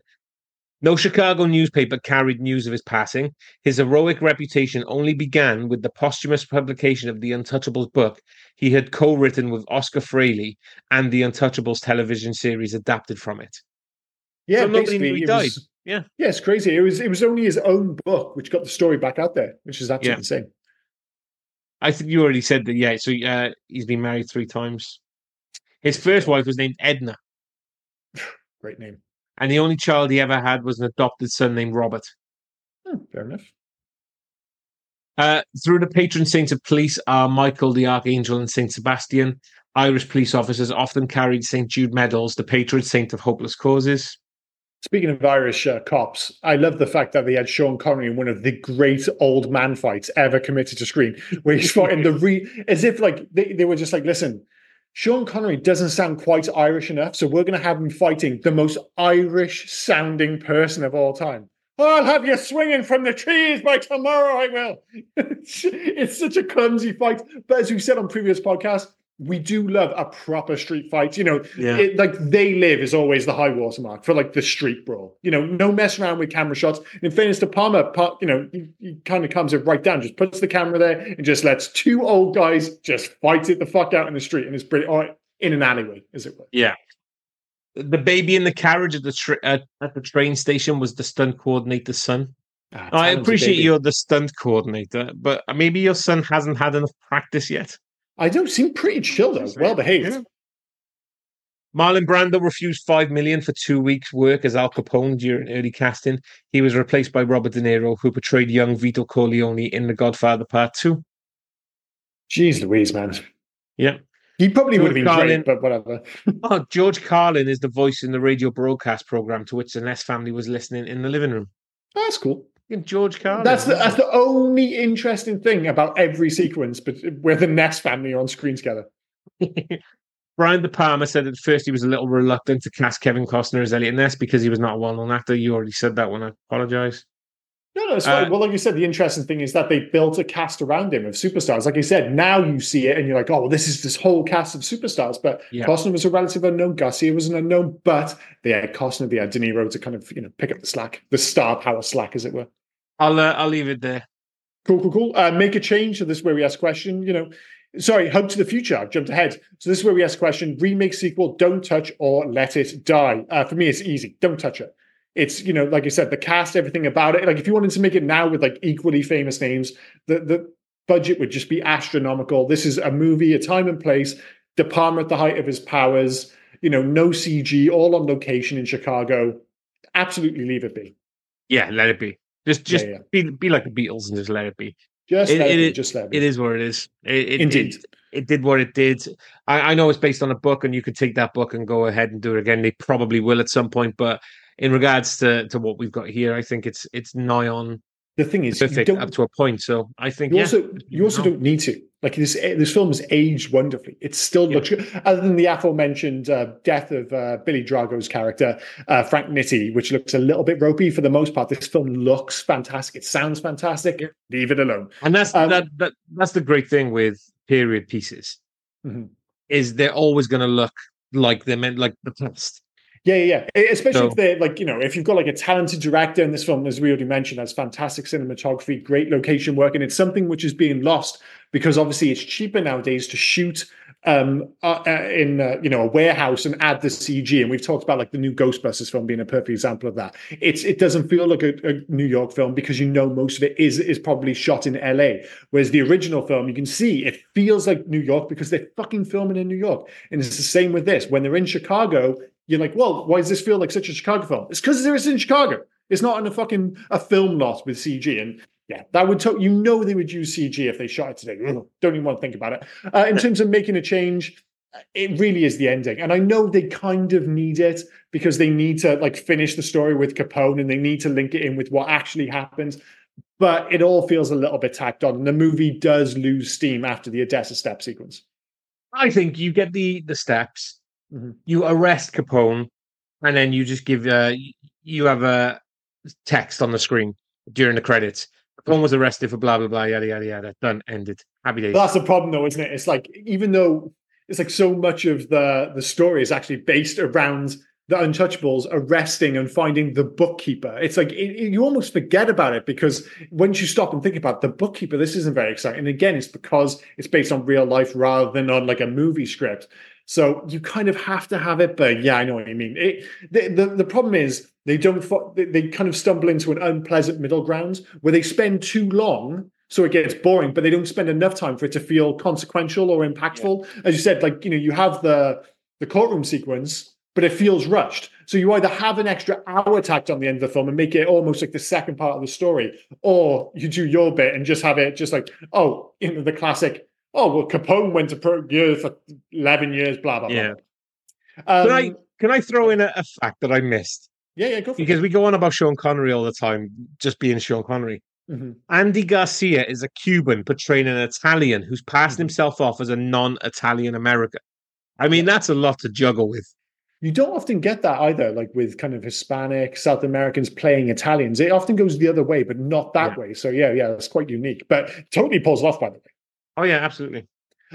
No Chicago newspaper carried news of his passing. His heroic reputation only began with the posthumous publication of the Untouchables book he had co-written with Oscar Fraley and the Untouchables television series adapted from it. Yeah, So nobody basically, knew he it died. was- Yeah. yeah, it's crazy. It was it was only his own book which got the story back out there, which is absolutely Yeah. insane. I think you already said that, yeah. So uh, he's been married three times. His first wife was named Edna, Great name. and the only child he ever had was an adopted son named Robert. Hmm, fair enough. Uh, through the patron saints of police are Michael the Archangel and Saint Sebastian. Irish police officers often carried Saint Jude medals, the patron saint of hopeless causes. Speaking of Irish uh, cops, I love the fact that they had Sean Connery in one of the great old man fights ever committed to screen, where he's fighting the re as if like they, they were just like, listen, Sean Connery doesn't sound quite Irish enough, so we're going to have him fighting the most Irish sounding person of all time. I'll have you swinging from the trees by tomorrow, I will. It's such a clumsy fight. But as we've said on previous podcasts, we do love a proper street fight. You know, Yeah. it, like They Live is always the high watermark for like the street brawl. You know, no mess around with camera shots. In fairness to Palmer, Pa- you know, he, he kind of comes it right down, just puts the camera there and just lets two old guys just fight it the fuck out in the street. And it's pretty, or in an alleyway, as it were. Yeah. The baby in the carriage at the tra- uh, at the train station was the stunt coordinator's son. Ah, I talented appreciate baby. you're the stunt coordinator, but maybe your son hasn't had enough practice yet. I don't seem pretty chill though, well behaved. Yeah. Marlon Brando refused five million dollars for two weeks' work as Al Capone during early casting. He was replaced by Robert De Niro, who portrayed young Vito Corleone in The Godfather Part Two. Jeez Louise, man. Yeah. He probably would have been Carlin- great, but whatever. Oh, George Carlin is the voice in the radio broadcast program to which the Ness family was listening in the living room. That's cool. George Carlin. That's the, that's the only interesting thing about every sequence, but where the Ness family are on screen together. Brian De Palma said at first he was a little reluctant to cast Kevin Costner as Elliot Ness because he was not a well-known actor. You already said that one. I apologize. No, no, it's Uh, fine. Well, like you said, the interesting thing is that they built a cast around him of superstars. Like you said, now you see it and you're like, oh, well, this is this whole cast of superstars. But yeah, Costner was a relative unknown. Garcia was an unknown. But they had Costner, they had De Niro to kind of, you know, pick up the slack, the star power slack, as it were. I'll uh, I'll leave it there. Cool, cool, cool. Uh, make a change. So this is where we ask a question, you know, sorry, hope to the future. I've jumped ahead. So this is where we ask a question, remake, sequel, don't touch or let it die. Uh, for me, it's easy. Don't touch it. It's, you know, like I said, the cast, everything about it. Like if you wanted to make it now with like equally famous names, the, the budget would just be astronomical. This is a movie, a time and place, De Palma at the height of his powers, you know, no C G, all on location in Chicago. Absolutely leave it be. Yeah, let it be. Just just Yeah, yeah. be be like the Beatles and just let it be. Just It let it, it, be. it, Just let it be. it is what it is. It, it, Indeed. It, it did what it did. I, I know it's based on a book, and you could take that book and go ahead and do it again. They probably will at some point, but in regards to, to what we've got here, I think it's it's nigh on The thing is, you perfect don't up to a point. So I think You yeah, also you also no. don't need to. Like this this film is aged wonderfully. It still Yeah. looks good. Other than the aforementioned uh, death of uh, Billy Drago's character, uh, Frank Nitti, which looks a little bit ropey for the most part. This film looks fantastic. It sounds fantastic. Yeah. Leave it alone. And that's Um, that that that's the great thing with period pieces mhm. is they're always going to look like they're meant like the past. Yeah, yeah, yeah. Especially So- if they're like, you know, if you've got like a talented director in this film, as we already mentioned, has fantastic cinematography, great location work, and it's something which is being lost because obviously it's cheaper nowadays to shoot um, uh, uh, in uh, you know a warehouse and add the C G. And we've talked about like the new Ghostbusters film being a perfect example of that. It's it doesn't feel like a, a New York film because you know most of it is is probably shot in L A. Whereas the original film, you can see it feels like New York because they're fucking filming in New York. And it's the same with this. When they're in Chicago, you're like, well, why does this feel like such a Chicago film? It's because it's in Chicago. It's not in a fucking a film lot with C G. And yeah, that would to- you know they would use C G if they shot it today. Ugh, don't even want to think about it. Uh, in terms of making a change, it really is the ending, and I know they kind of need it because they need to like finish the story with Capone and they need to link it in with what actually happens. But it all feels a little bit tacked on. And the movie does lose steam after the Odessa step sequence. I think you get the the steps, mm-hmm. you arrest Capone, and then you just give uh you have a text on the screen during the credits. Capone was arrested for blah blah blah yada yada yada. Done, ended. Happy days. But that's the problem, though, isn't it? It's like even though it's like so much of the the story is actually based around the Untouchables arresting and finding the bookkeeper. It's like it, it, you almost forget about it because once you stop and think about it, the bookkeeper, this isn't very exciting. And again, it's because it's based on real life rather than on like a movie script. So you kind of have to have it. But yeah, I know what you mean. It, the, the the problem is they don't they, they kind of stumble into an unpleasant middle ground where they spend too long. So it gets boring, but they don't spend enough time for it to feel consequential or impactful. Yeah. As you said, like, you know, you have the the courtroom sequence, but it feels rushed. So you either have an extra hour tacked on the end of the film and make it almost like the second part of the story, or you do your bit and just have it just like, oh, you know, the classic, oh, well, Capone went to jail for eleven years, blah, blah, yeah. blah. Um, can, I, can I throw in a, a fact that I missed? Yeah, yeah, go for because it. we go on about Sean Connery all the time, just being Sean Connery. Mm-hmm. Andy Garcia is a Cuban portraying an Italian who's passing mm-hmm. himself off as a non-Italian American. I mean, yeah. that's a lot to juggle with. You don't often get that either, like with kind of Hispanic, South Americans playing Italians. It often goes the other way, but not that yeah. way. So yeah, yeah, that's quite unique, but totally pulls it off, by the way. Oh yeah, absolutely.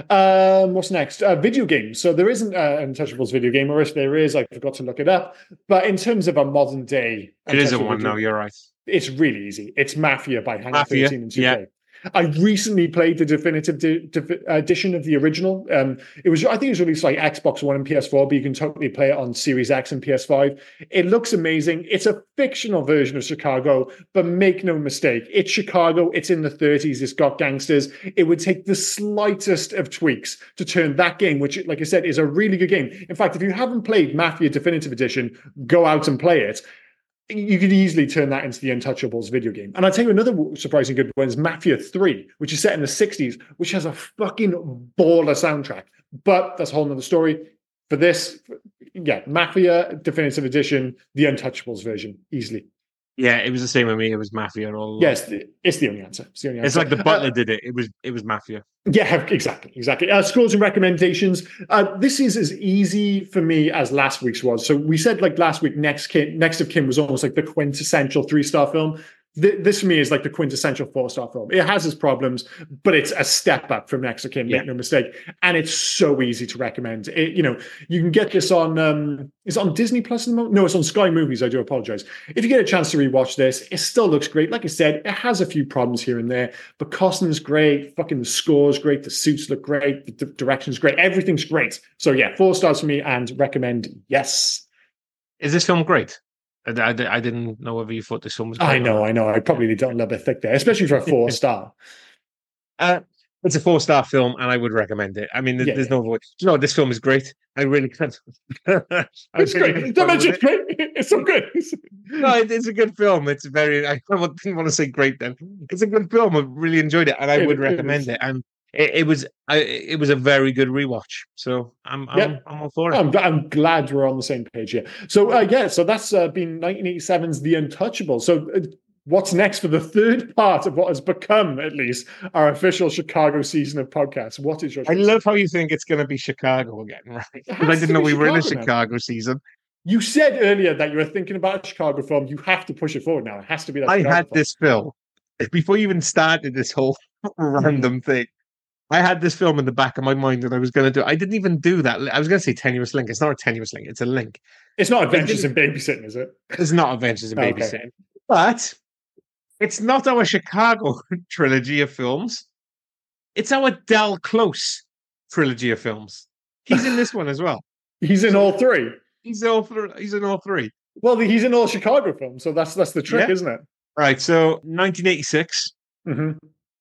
Um, what's next? Uh, video games. So there isn't an Untouchables video game, or if there is, I forgot to look it up. But in terms of a modern day, it isn't one. No, you're right. It's really easy. It's Mafia by Hangar Mafia, thirteen and two K. Yeah. I recently played the definitive di- di- edition of the original. Um, it was, I think, it was released like Xbox One and P S four, but you can totally play it on Series X and P S five. It looks amazing. It's a fictional version of Chicago, but make no mistake, it's Chicago. It's in the thirties. It's got gangsters. It would take the slightest of tweaks to turn that game, which, like I said, is a really good game. In fact, if you haven't played Mafia Definitive Edition, go out and play it. You could easily turn that into the Untouchables video game. And I'll tell you another surprising good one is Mafia three, which is set in the sixties, which has a fucking baller soundtrack. But that's a whole nother story. For this, yeah, Mafia Definitive Edition, the Untouchables version, easily. Yeah, it was the same with me. It was Mafia all along. Yes, it's the only answer. It's the only answer. It's like the Butler uh, did it. It was it was Mafia. Yeah, exactly, exactly. Uh, scores and recommendations. Uh, this is as easy for me as last week's was. So we said like last week, Next Kin, Next of Kin was almost like the quintessential three-star film. th- this for me is like the quintessential four-star film. It has its problems, but it's a step up from Next of Kin, make Yeah. no mistake. And it's so easy to recommend. It, you know, you can get this on, um, is it on Disney Plus at the moment? No, it's on Sky Movies. I do apologize. If you get a chance to rewatch this, it still looks great. Like I said, it has a few problems here and there, but Costner's great. Fucking the score's great. The suits look great. The d- direction's great. Everything's great. So yeah, four stars for me and recommend, yes. Is this film great? I, I, I didn't know whether you thought this film was great. I know, I know. I probably don't love it thick there, especially for a four star. Uh, it's a four-star film, and I would recommend it. I mean, there's, Yeah, there's yeah. no voice. You know, this film is great. I really can't. I It's really great. had Don't fun with mention it's great. It's so good. No, it, it's a good film. It's very. I didn't want to say great then. It's a good film. I really enjoyed it, and I It- would it recommend is. it. And it, it was. I, it was a very good rewatch. So I'm. I'm, Yep. I'm all for it. I'm, I'm glad we're on the same page here. So uh, yeah, so that's uh, been nineteen eighty-seven's The Untouchable. So uh, what's next for the third part of what has become, at least, our official Chicago season of podcasts? What is your? I choice? love how you think it's going to be Chicago again, right? Because I has didn't to know be we were in a Chicago now. Chicago season. You said earlier that you were thinking about a Chicago film. You have to push it forward now. It has to be that. I Chicago had film. this film before you even started this whole random thing. I had this film in the back of my mind that I was going to do. I didn't even do that. I was going to say tenuous link. It's not a tenuous link. It's a link. It's not Adventures in didn't- Babysitting, is it? It's not Adventures in Okay. Babysitting. But it's not our Chicago trilogy of films. It's our Del Close trilogy of films. He's in this one as well. He's in all three. He's all th- he's in all three. Well, he's in all Chicago films, so that's that's the trick, Yeah. isn't it? Right. So nineteen eighty-six. Mm-hmm.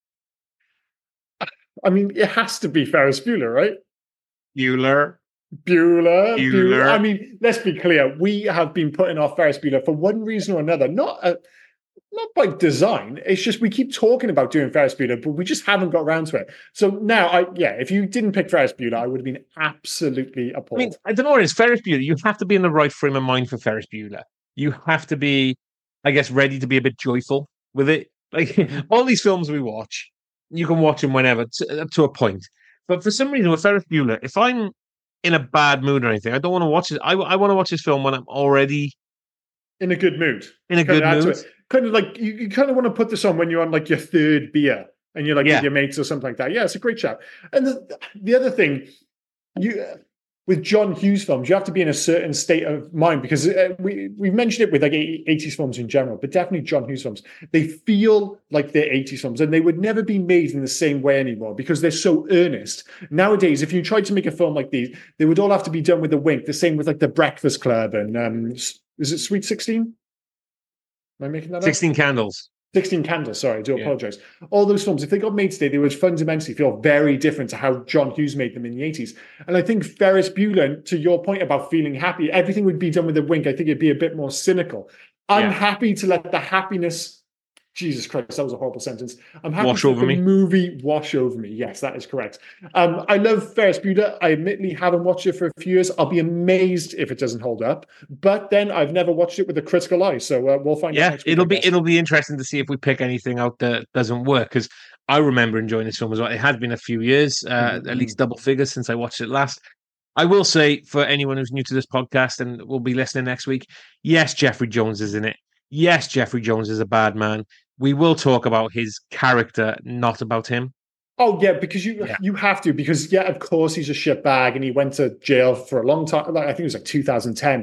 I mean, it has to be Ferris Bueller, right? Bueller. Bueller, Bueller. Bueller. I mean, let's be clear. We have been putting off Ferris Bueller for one reason or another. Not a, not by design. It's just we keep talking about doing Ferris Bueller, but we just haven't got around to it. So now, I yeah, if you didn't pick Ferris Bueller, I would have been absolutely I appalled. mean, I don't know what it is. Ferris Bueller. You have to be in the right frame of mind for Ferris Bueller. You have to be, I guess, ready to be a bit joyful with it. Like all these films we watch, you can watch them whenever to, up to a point. But for some reason, with Ferris Bueller, if I'm in a bad mood or anything, I don't want to watch it. I, I want to watch this film when I'm already in a good mood. in a Kind good of add to mood. it. Kind of like you, you kind of want to put this on when you're on like your third beer and you're like Yeah. with your mates or something like that. Yeah, it's a great shout. And the, the other thing, you uh, with John Hughes films, you have to be in a certain state of mind because uh, we we mentioned it with like eighties films in general, but definitely John Hughes films. They feel like they're eighties films, and they would never be made in the same way anymore because they're so earnest. Nowadays, if you tried to make a film like these, they would all have to be done with a wink. The same with like The Breakfast Club and um, is it Sweet sixteen? Am I making that up? sixteen Candles. sixteen Candles, sorry, I do Yeah. apologize. All those films, if they got made today, they would fundamentally feel very different to how John Hughes made them in the eighties. And I think Ferris Bueller, to your point about feeling happy, everything would be done with a wink. I think it'd be a bit more cynical. I'm Yeah. happy to let the happiness, Jesus Christ, that was a horrible sentence. I'm happy Wash to let over the me. movie wash over me. Yes, that is correct. Um, I love Ferris Bueller. I admittedly haven't watched it for a few years. I'll be amazed if it doesn't hold up. But then I've never watched it with a critical eye. So uh, we'll find out Yeah, next week, it'll I be guess. it'll be interesting to see if we pick anything out that doesn't work because I remember enjoying this film as well. It has been a few years, uh, Mhm. at least double figures since I watched it last. I will say for anyone who's new to this podcast and will be listening next week, yes, Jeffrey Jones is in it. Yes, Jeffrey Jones is a bad man. We will talk about his character, not about him. Oh yeah, because you Yeah. you have to because yeah, of course he's a shitbag and he went to jail for a long time. Like I think it was like two thousand ten,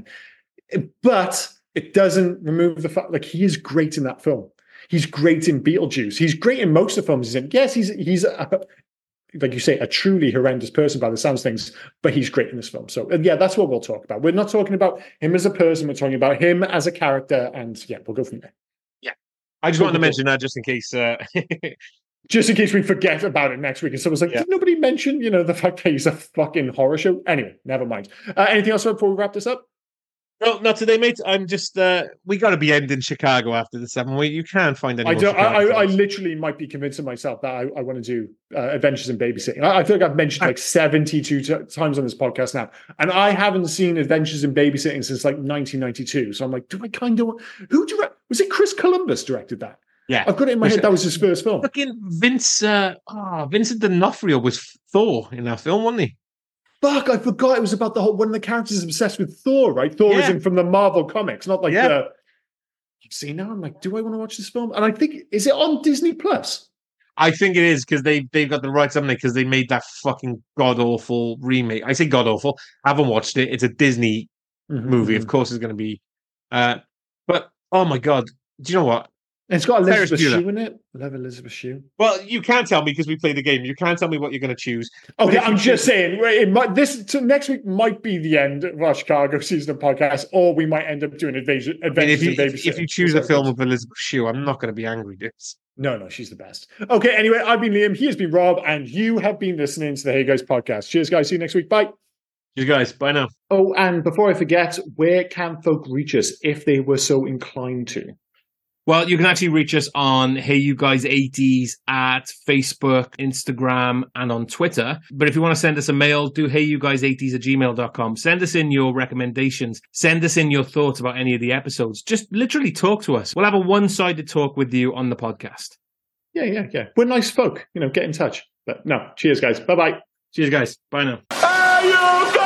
but it doesn't remove the fact like he is great in that film. He's great in Beetlejuice. He's great in most of the films he's in. Yes, he's he's a, like you say a truly horrendous person by the sounds of things, but he's great in this film. So and yeah, that's what we'll talk about. We're not talking about him as a person. We're talking about him as a character, and yeah, we'll go from there. I just Cool, wanted to cool, mention that just in case. Uh, Just in case we forget about it next week. And someone's like, Yeah. did nobody mention, you know, the fact that he's a fucking horror show? Anyway, never mind. Uh, anything else before we wrap this up? no, not today, mate. I'm just. Uh, we got to be ending Chicago after the seven week. You can't find any. I more don't. I, Chicago I, I films. literally might be convincing myself that I, I want to do uh, Adventures in Babysitting. I, I feel like I've mentioned like seventy-two t- times on this podcast now, and I haven't seen Adventures in Babysitting since like nineteen ninety-two. So I'm like, do I kind of? Who direct? Was it Chris Columbus directed that? Yeah, I've got it in my Was head. it- That was his first film. fucking Vince. Uh, oh, Vincent D'Onofrio was Thor in that film, wasn't he? Fuck, I forgot it was about the whole. One of the characters is obsessed with Thor, right? Thor is Yeah. in from the Marvel comics, not like Yeah. the. See, now I'm like, do I want to watch this film? And I think, is it on Disney Plus? I think it is because they they've got the rights, haven't they? Because they made that fucking god awful remake. I say god awful. I haven't watched it. It's a Disney Mm-hmm, movie. mm-hmm. Of course, it's going to be. Uh, but oh my god, do you know what? And it's got Elizabeth Ferris Bueller. Shue in it. I love Elizabeth Shue. Well, you can't tell me because we played the game. You can't tell me what you're going to choose. Okay, I'm just saying. It might, this so next week might be the end of our Chicago season of podcast, or we might end up doing Adventures, I mean, if you in Babysitting. if you choose a film with Elizabeth Shue, I'm not going to be angry, dude. No, no, she's the best. Okay, anyway, I've been Liam. He has been Rob, and you have been listening to the Hey Guys podcast. Cheers, guys. See you next week. Bye. Cheers, guys. Bye now. Oh, and before I forget, where can folk reach us if they were so inclined to? Well, you can actually reach us on Hey You Guys eighties at Facebook, Instagram, and on Twitter. But if you want to send us a mail, do hey you guys eighties at gmail dot com. Send us in your recommendations. Send us in your thoughts about any of the episodes. Just literally talk to us. We'll have a one-sided talk with you on the podcast. Yeah, yeah, yeah. We're nice folk. You know, get in touch. But no, cheers, guys. Bye-bye. Cheers, guys. Bye now. Hey, you guys!